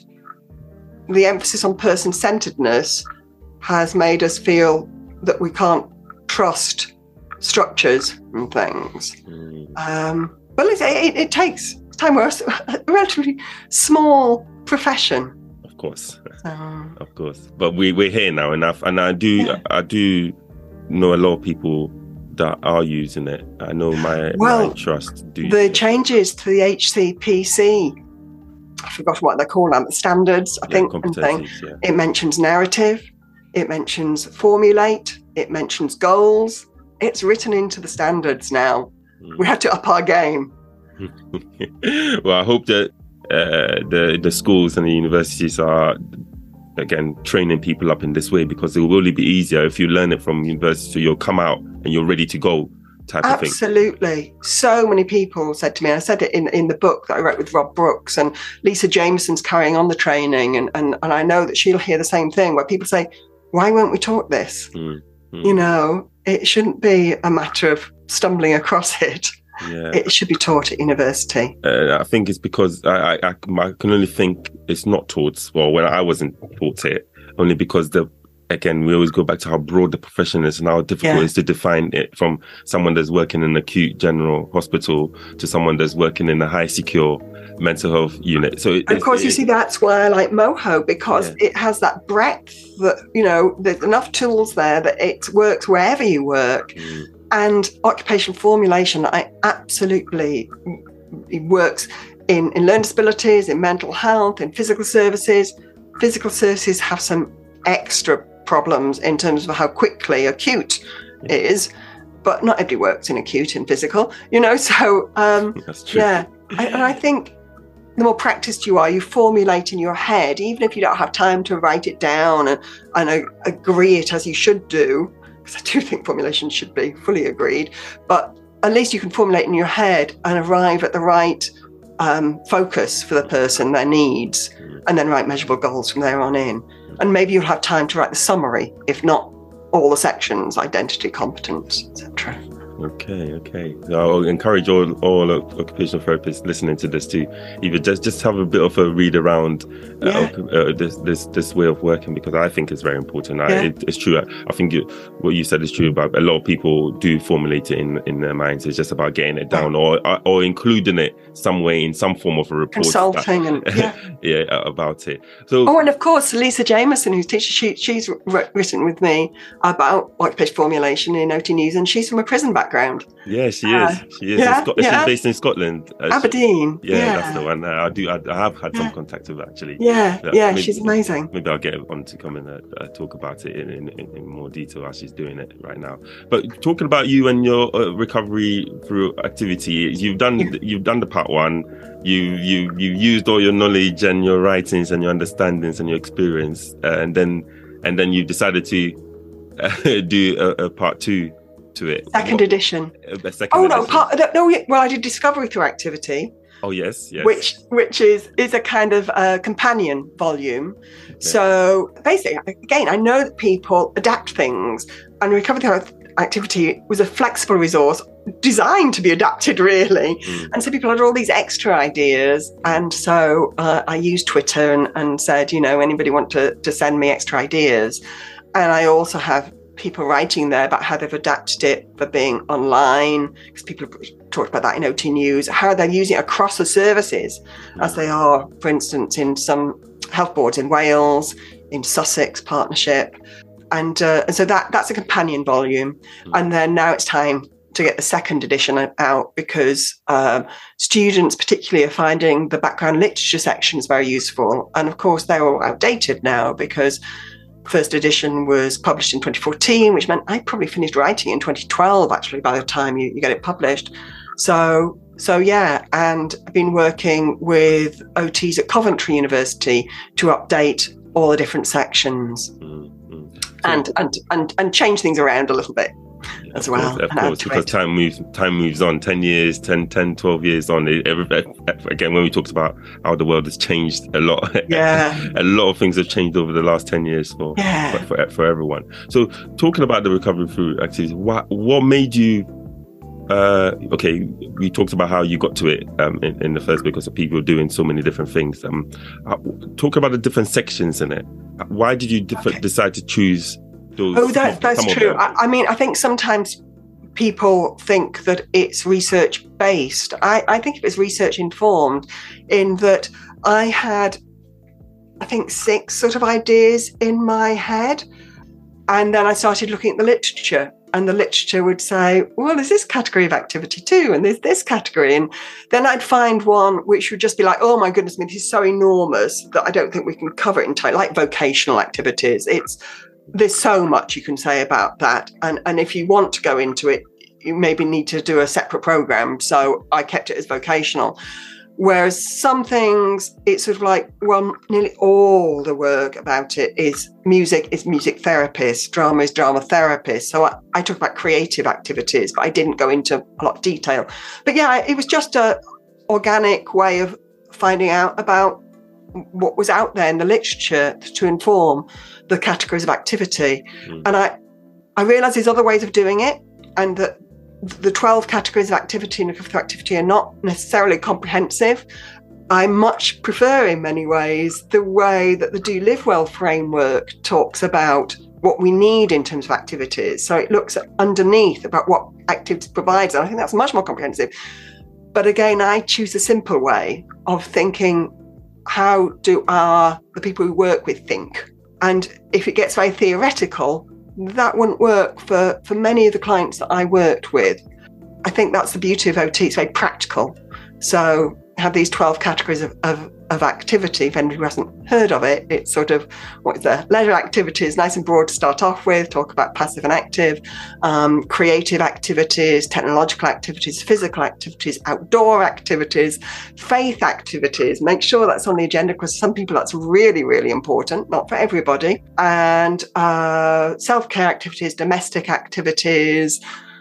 The emphasis on person-centeredness has made us feel that we can't trust structures and things. Mm. Um, but it, it, it takes time. We're a relatively small profession. Of course, So, of course. But we we're here now enough, and I do Yeah. I do know a lot of people that are using it. I know my, Well, my trust do. the changes to the H C P C, I forgot what they're called now, the standards, I Yeah, think, and thing. competencies, yeah. It mentions narrative, it mentions formulate, it mentions goals. It's written into the standards now. Mm. We have to up our game. Well, I hope that uh, the the schools and the universities are again training people up in this way, because it will only be easier if you learn it from university. So you'll come out and you're ready to go, type of thing. Absolutely. So many people said to me, I said it in, in the book that I wrote with Rob Brooks, and Lisa Jameson's carrying on the training. And, and, and I know that she'll hear the same thing, where people say, why weren't we taught this? Mm, mm. You know, it shouldn't be a matter of stumbling across it. Yeah. It should be taught at university. Uh, I think it's because I, I, I, I can only think it's not taught. Well, when I wasn't taught it, only because the again we always go back to how broad the profession is and how difficult Yeah. it is to define it, from someone that's working in an acute general hospital to someone that's working in a high secure mental health unit. So, it, And of course, you it, see, that's why I like Moho, because Yeah. it has that breadth that, you know, there's enough tools there that it works wherever you work. Mm, And occupational formulation, I absolutely it works in, in learning disabilities, in mental health, in physical services. Physical services have some extra problems in terms of how quickly acute Yeah. is, but not everybody works in acute and physical, you know. So um, that's true. yeah, I, and I think the more practiced you are, you formulate in your head, even if you don't have time to write it down and, and uh, agree it as you should do. Because I do think formulation should be fully agreed, but at least you can formulate in your head and arrive at the right um, focus for the person, their needs, and then write measurable goals from there on in. And maybe you'll have time to write the summary, if not all the sections, identity, competence, et cetera. Okay, okay. I'll encourage all all occupational therapists listening to this to either just just have a bit of a read around uh, Yeah. uh, this this this way of working, because I think it's very important. I, Yeah. it, it's true. I, I think you, what you said is true about a lot of people do formulate it in in their minds. It's just about getting it down or or including it some way in some form of a report. Consulting and yeah. yeah, about it. So Oh, and of course, Lisa Jameson, who's teacher, she, she's wr- written with me about occupational formulation in O T News, and she's from a prison background. yeah, she is. Uh, She is. yeah, in Scot- yeah. She's based in Scotland. Uh, she- Aberdeen. yeah, Yeah, that's the one. Uh, I do. I, I have had some Yeah. contact with her, actually. Yeah, Yeah, yeah, maybe- she's amazing. Maybe I'll get her on to come and uh, uh, talk about it in, in, in more detail as she's doing it right now. But talking about you and your uh, recovery through activity, you've done Yeah. you've done the part one. You you you used all your knowledge and your writings and your understandings and your experience, uh, and then and then you decided to uh, do a, a part two to it. Second What- edition. a second Oh no, edition. part, no, no, yeah, well, I did discovery through activity, Oh yes, yes. which which is is a kind of uh, companion volume. So basically, again, I know that people adapt things, and recovery through activity was a flexible resource designed to be adapted, really. Mm. And so people had all these extra ideas, and so uh, I used Twitter and, and said, you know, anybody want to to send me extra ideas? And I also have people writing there about how they've adapted it for being online, because people have talked about that in O T News, how they're using it across the services, as they are, for instance, in some health boards in Wales, in Sussex Partnership. And, uh, and so that that's a companion volume. Mm. And then now it's time to get the second edition out, because um, students particularly are finding the background literature sections very useful. And of course, they're all outdated now, because first edition was published in twenty fourteen, which meant I probably finished writing in twenty twelve, actually, by the time you, you get it published. So, so yeah, and I've been working with O Ts at Coventry University to update all the different sections. Mm, mm. and, and and and change things around a little bit yeah, as of well. Course, of course, because time moves, time moves on. Ten years, ten, ten, twelve years on. It, every, again, when we talked about how the world has changed a lot, yeah, a lot of things have changed over the last ten years for yeah. for, for, for everyone. So, talking about the recovery through activities, what what made you? Uh, okay, we talked about how you got to it um, in, in the first because of people doing so many different things. Um, talk about the different sections in it. Why did you dif- okay. decide to choose those? Oh, that, that's true. I, I mean, I think sometimes people think that it's research based. I, I think it was research informed in that I had, I think, six sort of ideas in my head. And then I started looking at the literature. And the literature would say, well, there's this category of activity too, and there's this category. And then I'd find one which would just be like, oh my goodness, this is so enormous that I don't think we can cover it entirely, like vocational activities. It's there's so much you can say about that. And, and if you want to go into it, you maybe need to do a separate program. So I kept it as vocational. Whereas some things, it's sort of like, well, nearly all the work about it is music is music therapist, drama is drama therapist. So I, I talk about creative activities, but I didn't go into a lot of detail. But yeah, it was just a organic way of finding out about what was out there in the literature to inform the categories of activity. Mm. And I, I realised there's other ways of doing it, and that the twelve categories of activity and recovery through activity are not necessarily comprehensive. I much prefer, in many ways, the way that the Do Live Well framework talks about what we need in terms of activities. So it looks at underneath about what activities provides. And I think that's much more comprehensive. But again, I choose a simple way of thinking, how do our the people we work with think? And if it gets very theoretical, that wouldn't work for, for many of the clients that I worked with. I think that's the beauty of O T. It's very practical. So have these twelve categories of, of, of activity. If anybody who hasn't heard of it, it's sort of, what is there? Leisure activities, nice and broad to start off with, talk about passive and active, um, creative activities, technological activities, physical activities, outdoor activities, faith activities. Make sure that's on the agenda, because some people that's really, really important, not for everybody. And uh, self-care activities, domestic activities,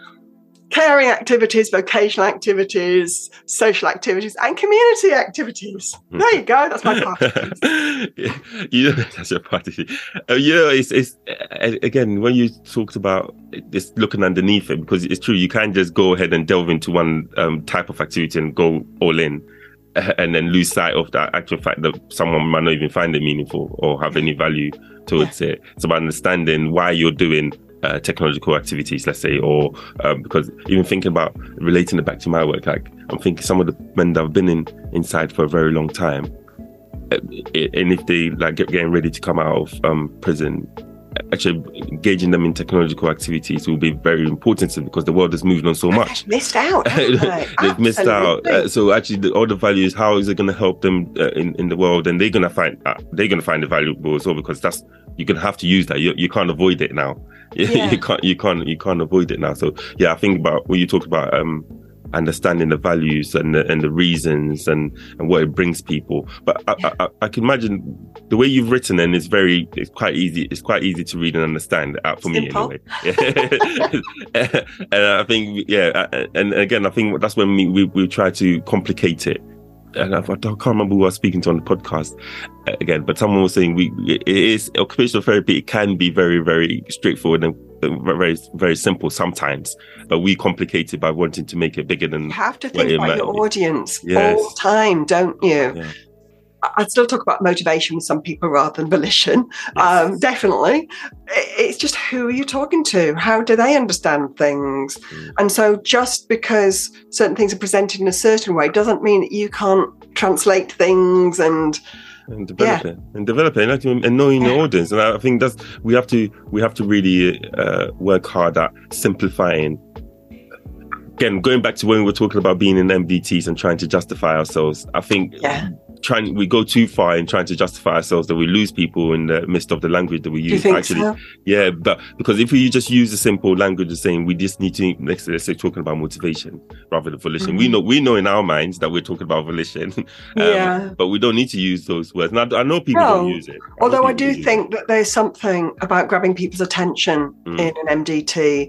caring activities, vocational activities, social activities, and community activities. There you go. That's my part. yeah, you know, that's your party. Uh, you know, it's, it's uh, again, when you talked about just looking underneath it, because it's true, you can't just go ahead and delve into one um, type of activity and go all in, uh, and then lose sight of that actual fact that someone might not even find it meaningful or have any value towards yeah. it. It's about understanding why you're doing Uh, technological activities, let's say, or um, because even thinking about relating it back to my work, like I'm thinking some of the men that have been in inside for a very long time, uh, and if they like get, getting ready to come out of um, prison, actually engaging them in technological activities will be very important to them, because the world has moved on so much. They've missed out, haven't they? They've missed out. Uh, so actually, the, all the values, how is it going to help them uh, in in the world, and they're going to find uh, they're going to find it valuable as well, because that's you're going to have to use that. You you can't avoid it now. Yeah. you can't you can't you can't avoid it now. So yeah, I think about when you talk about um understanding the values and the, and the reasons and and what it brings people. But I, yeah. I, I can imagine the way you've written, and it's very it's quite easy it's quite easy to read and understand uh, for Simple. me anyway. And I think yeah, and again I think that's when we we, we try to complicate it. And I, I can't remember who I was speaking to on the podcast uh, again, but someone was saying we it is occupational therapy. It can be very, very straightforward and very, very simple sometimes, but we complicate it by wanting to make it bigger than. You have to think about your audience yes. all the time, don't you? Yeah. I still talk about motivation with some people rather than volition. Yes. Um, definitely. It's just, who are you talking to? How do they understand things? Mm. And so just because certain things are presented in a certain way doesn't mean that you can't translate things and and develop yeah. it and develop it and, and knowing yeah. your audience. And I think that's we have to we have to really uh, work hard at simplifying. Again, going back to when we were talking about being in M V Ts and trying to justify ourselves, I think yeah. trying we go too far in trying to justify ourselves, that we lose people in the midst of the language that we use. Do you think Actually, so? yeah, but because if we just use the simple language of saying we just need to, let's, let's say talking about motivation rather than volition. Mm-hmm. We know we know in our minds that we're talking about volition, um, yeah, but we don't need to use those words. Now I know people no. don't use it. I Although I do do think that there's something about grabbing people's attention mm. in an M D T.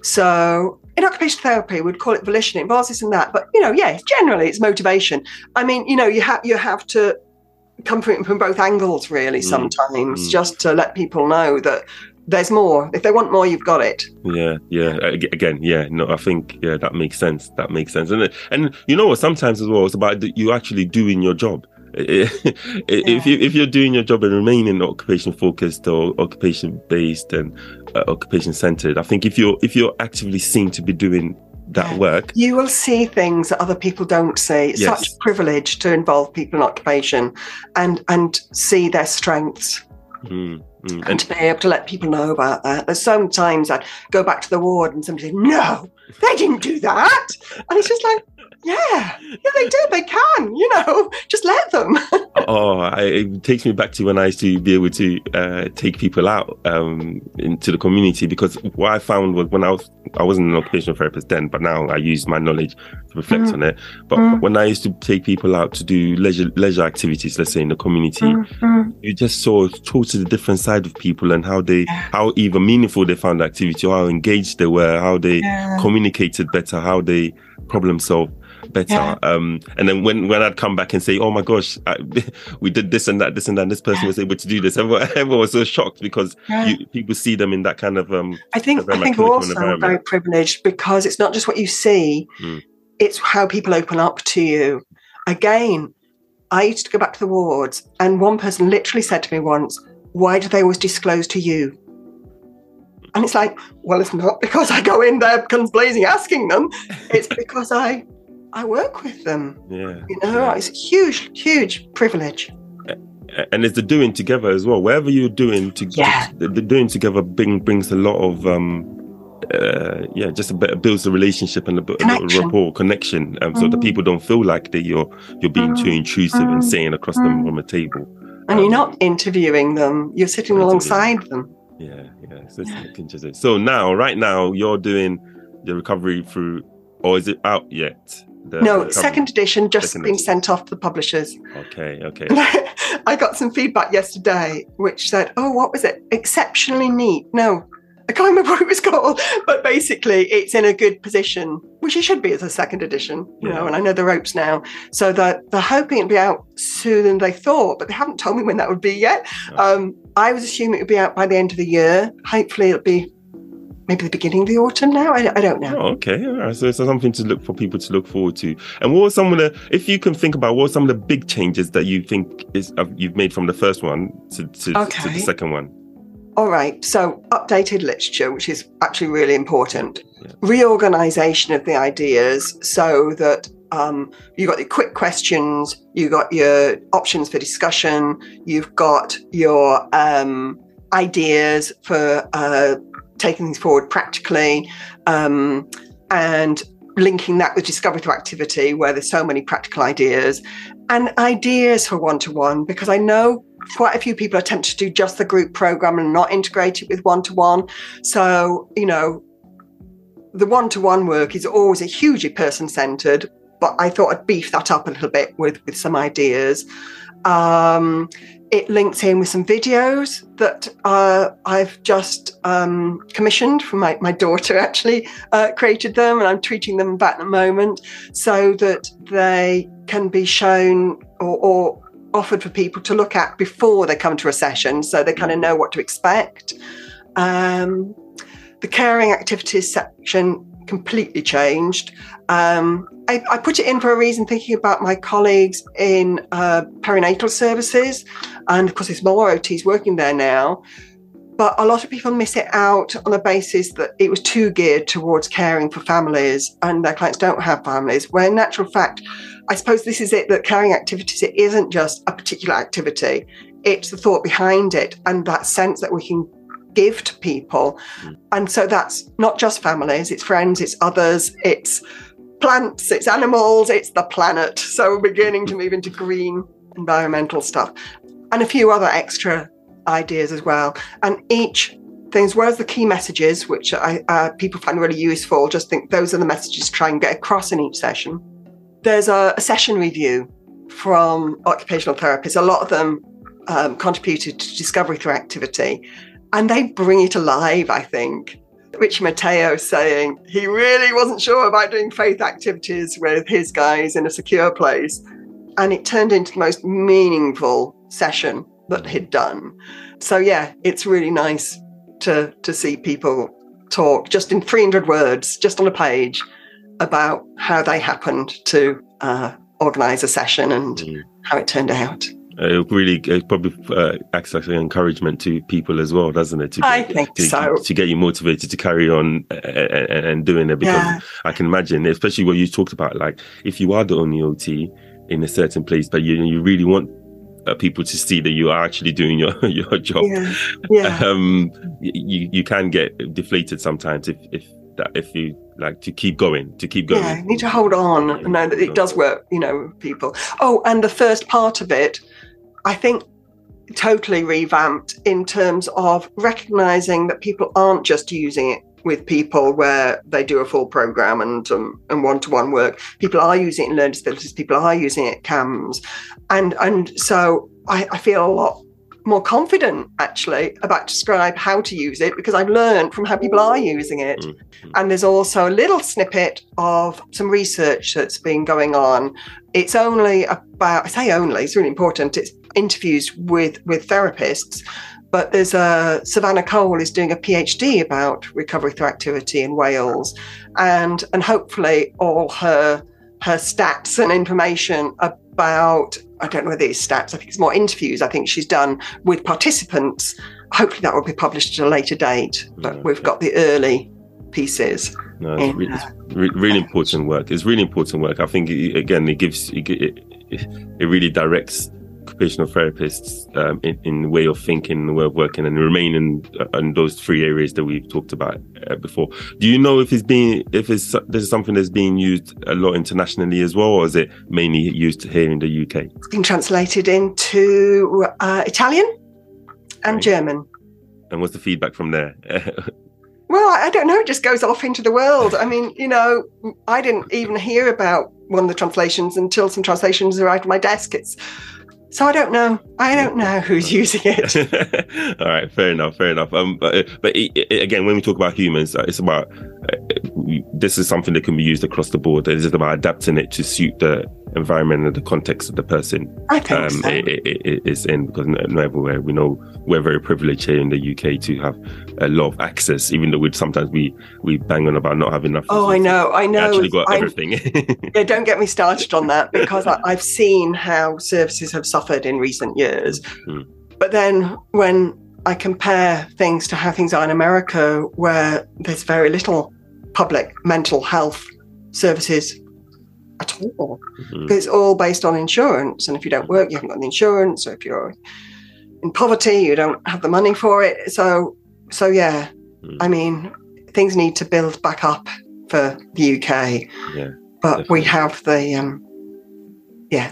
So in occupational therapy, we'd call it volition. It involves this and that, but you know, yeah, generally it's motivation. I mean, you know, you have you have to come from it from both angles, really. Mm. Sometimes mm. just to let people know that there's more. If they want more, you've got it. Yeah, yeah. Again, yeah. No, I think yeah, that makes sense. That makes sense. And and you know what? Sometimes as well, it's about you actually doing your job. if yeah. you if you're doing your job and remaining occupation focused or occupation based and uh, occupation centered, I think if you're if you're actively seen to be doing that yeah. work, you will see things that other people don't see. It's yes. such a privilege to involve people in occupation and and see their strengths. Mm, mm. And, and to be able to let people know about that. There's sometimes I'd go back to the ward and somebody said, no, they didn't do that. And it's just like, yeah, yeah, they did. They can, you know, just let them. oh, I, it takes me back to when I used to be able to uh, take people out um, into the community, because what I found was when I was, I wasn't an occupational therapist then, but now I use my knowledge to reflect mm. on it. But mm. when I used to take people out to do leisure leisure activities, let's say in the community, mm. you just saw totally different side of people and how they, yeah. how even meaningful they found the activity, or how engaged they were, how they yeah. communicated better, how they problem solved better. Yeah. Um, and then when, when I'd come back and say, oh my gosh, I, we did this and that, this and that, and this person yeah. was able to do this. Everyone, everyone was so shocked because yeah. you, people see them in that kind of um I think I think we're also very privileged because it's not just what you see, mm. it's how people open up to you. Again, I used to go back to the wards and one person literally said to me once, why do they always disclose to you? And it's like, well, it's not because I go in there guns blazing asking them. It's because I I work with them. Yeah. You know, yeah. It's a huge, huge privilege. And it's the doing together as well. Wherever you're doing to yeah. the, the doing together bring, brings a lot of um uh yeah, just a better builds the relationship and a, a little rapport, connection. Um, mm. so that people don't feel like that you're you're being mm. too intrusive mm. and saying across mm. them on the table. And um, you're not interviewing them, you're sitting alongside them. Yeah, yeah. So, yeah. so now, right now, you're doing the recovery through, or is it out yet? The, no, the second edition, just second been edition. Sent off to the publishers. Okay, okay. I got some feedback yesterday, which said, oh, what was it? Exceptionally neat. No, I can't remember what it was called, but basically it's in a good position, which it should be as a second edition, you yeah. know, and I know the ropes now. So they're, they're hoping it'll be out sooner than they thought, but they haven't told me when that would be yet. Oh. Um, I was assuming it would be out by the end of the year. Hopefully it'll be maybe the beginning of the autumn now. I, I don't know. Oh, okay. All right. So it's something to look for people to look forward to. And what are some of the, if you can think about what are some of the big changes that you think is uh, you've made from the first one to, to, okay. to the second one? All right. So updated literature, which is actually really important. Yeah. Reorganization of the ideas so that um, you've got the quick questions, you've got your options for discussion, you've got your um, ideas for uh, taking things forward practically, um, and linking that with discovery through activity, where there's so many practical ideas, and ideas for one-to-one, because I know quite a few people are tempted to do just the group program and not integrate it with one-to-one. So, you know, the one-to-one work is always a hugely person-centered, but I thought I'd beef that up a little bit with, with some ideas. Um, it links in with some videos that uh, I've just um, commissioned from my, my daughter, actually uh, created them, and I'm tweeting them back at the moment so that they can be shown or, or offered for people to look at before they come to a session, so they kind of know what to expect. Um, the caring activities section completely changed. Um, I, I put it in for a reason, thinking about my colleagues in uh, perinatal services, and of course there's more O Ts working there now, but a lot of people miss it out on the basis that it was too geared towards caring for families and their clients don't have families, where in actual fact, I suppose this is it, that caring activities, it isn't just a particular activity, it's the thought behind it and that sense that we can give to people. Mm. And so that's not just families, it's friends, it's others, it's plants, it's animals, it's the planet. So we're beginning to move into green environmental stuff, and a few other extra ideas as well. And each thing, as well as the key messages, which I, uh, people find really useful, just think those are the messages to try and get across in each session. There's a, a session review from occupational therapists. A lot of them um, contributed to discovery through activity, and they bring it alive, I think. Richie Matteo saying he really wasn't sure about doing faith activities with his guys in a secure place. And it turned into the most meaningful session that he'd done. So, yeah, it's really nice to, to see people talk just in three hundred words, just on a page, about how they happened to uh, organise a session and mm. how it turned out. Uh, it really it probably uh, acts like an encouragement to people as well, doesn't it? To get, I think to, so. To get you motivated to carry on uh, and, and doing it, because yeah. I can imagine, especially what you talked about, like if you are the only O T in a certain place, but you you really want uh, people to see that you are actually doing your your job. Yeah. Yeah. Um, you you can get deflated sometimes if if that if you like to keep going, to keep going. Yeah, you need to hold on and know that it does work, you know, people. Oh, and the first part of it, I think, totally revamped in terms of recognising that people aren't just using it with people where they do a full programme and um, and one-to-one work. People are using it in learning disabilities. People are using it at C A M S. And, and so I, I feel a lot more confident, actually, about describe how to use it, because I've learned from how people are using it. Mm-hmm. And there's also a little snippet of some research that's been going on. It's only about, I say only, it's really important, it's interviews with, with therapists, but there's a, Savannah Cole is doing a PhD about recovery through activity in Wales, and and hopefully all her her stats and information about, I don't know whether it's stats, I think it's more interviews I think she's done with participants. Hopefully that will be published at a later date, but yeah, we've yeah. got the early pieces. No, it's, re- it's re- really important work. It's really important work. I think, it, again, it gives, it, it, it really directs occupational therapists um, in, in the way of thinking, the way of working, and remain in, uh, in those three areas that we've talked about uh, before. Do you know if it's being, if it's this is something that's being used a lot internationally as well, or is it mainly used here in the U K? It's been translated into uh, Italian and right. German. And what's the feedback from there? Well, I don't know. It just goes off into the world. I mean, you know, I didn't even hear about one of the translations until some translations arrived at my desk. It's So I don't know. I don't know who's using it. All right, fair enough, fair enough. Um, but, but it, it, again, when we talk about humans, it's about uh, we, this is something that can be used across the board. It's just about adapting it to suit the environment and the context of the person. I think um, so. it, it, it, it's in, because not everywhere. We know we're very privileged here in the U K to have a lot of access, even though we sometimes we we bang on about not having enough. Oh, I know, I know. We actually got I, everything. Yeah, don't get me started on that, because I, I've seen how services have suffered in recent years. Mm. But then when I compare things to how things are in America, where there's very little public mental health services at all, mm-hmm. it's all based on insurance. And if you don't work, you haven't got the insurance. Or if you're in poverty, you don't have the money for it. So, so yeah, mm. I mean, things need to build back up for the U K. Yeah, but definitely. we have the, um, yeah.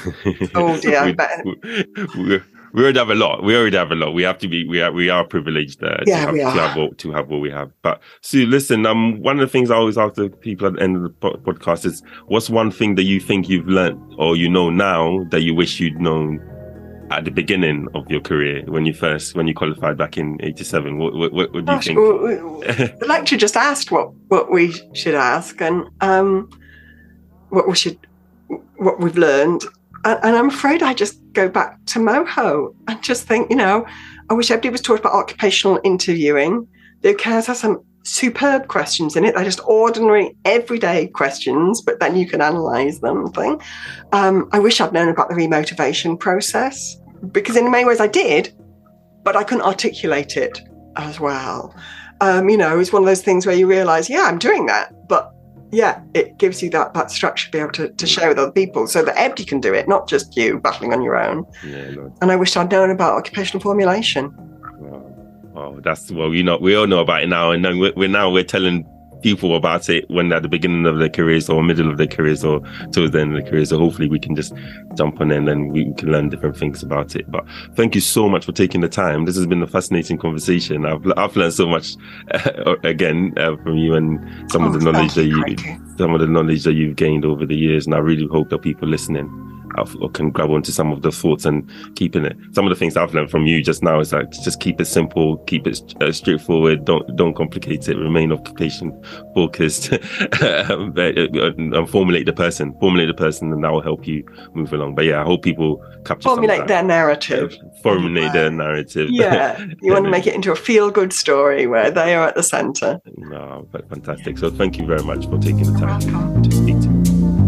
Oh dear, we, we, we already have a lot. We already have a lot. We have to be. We are. We are privileged uh, yeah, to, have, we are. to have what to have what we have. But Sue, listen. Um, one of the things I always ask the people at the end of the po- podcast is, what's one thing that you think you've learned or you know now that you wish you'd known at the beginning of your career when you first when you qualified back in eighty-seven? What what, what, what do you Gosh, think? Well, the lecturer just asked what what we should ask, and um, what we should what we've learned. And I'm afraid I just go back to MoHo and just think, you know, I wish everybody was taught about occupational interviewing. The U K has some superb questions in it. They're just ordinary, everyday questions, but then you can analyse them and think. Um, I wish I'd known about the remotivation process, because in many ways I did, but I couldn't articulate it as well. Um, you know, it's one of those things where you realise, yeah, I'm doing that, but yeah, it gives you that that structure to be able to, to share with other people so that everybody can do it, not just you battling on your own. Yeah, no. And I wish I'd known about occupational formulation. Wow, wow that's well, you know, we all know about it now, and then we're, we're now we're telling people about it when at the beginning of their careers or middle of their careers or towards the end of their careers. So hopefully we can just jump on in and we can learn different things about it. But thank you so much for taking the time. This has been a fascinating conversation. I've I've learned so much uh, again uh, from you and some Oh, of the knowledge that you, you, some of the knowledge that you've gained over the years. And I really hope that people listening or can grab onto some of the thoughts and keeping it. Some of the things I've learned from you just now is like just keep it simple, keep it uh, straightforward. Don't don't complicate it. Remain occupation focused and formulate the person. Formulate the person, and that will help you move along. But yeah, I hope people capture formulate their narrative. Formulate anyway. their narrative. Yeah, you want to make it into a feel-good story where they are at the centre. No, but fantastic. So thank you very much for taking the time welcome. to speak to me.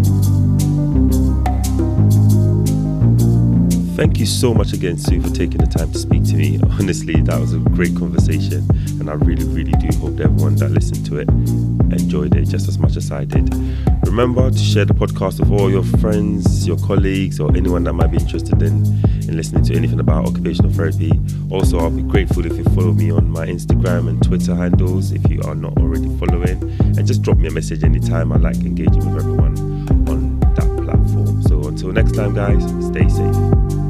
Thank you so much again, Sue, for taking the time to speak to me. Honestly, that was a great conversation, and I really, really do hope that everyone that listened to it enjoyed it just as much as I did. Remember to share the podcast with all your friends, your colleagues, or anyone that might be interested in, in listening to anything about occupational therapy. Also, I'll be grateful if you follow me on my Instagram and Twitter handles if you are not already following, and just drop me a message anytime. I like engaging with everyone on that platform. So until next time, guys, stay safe.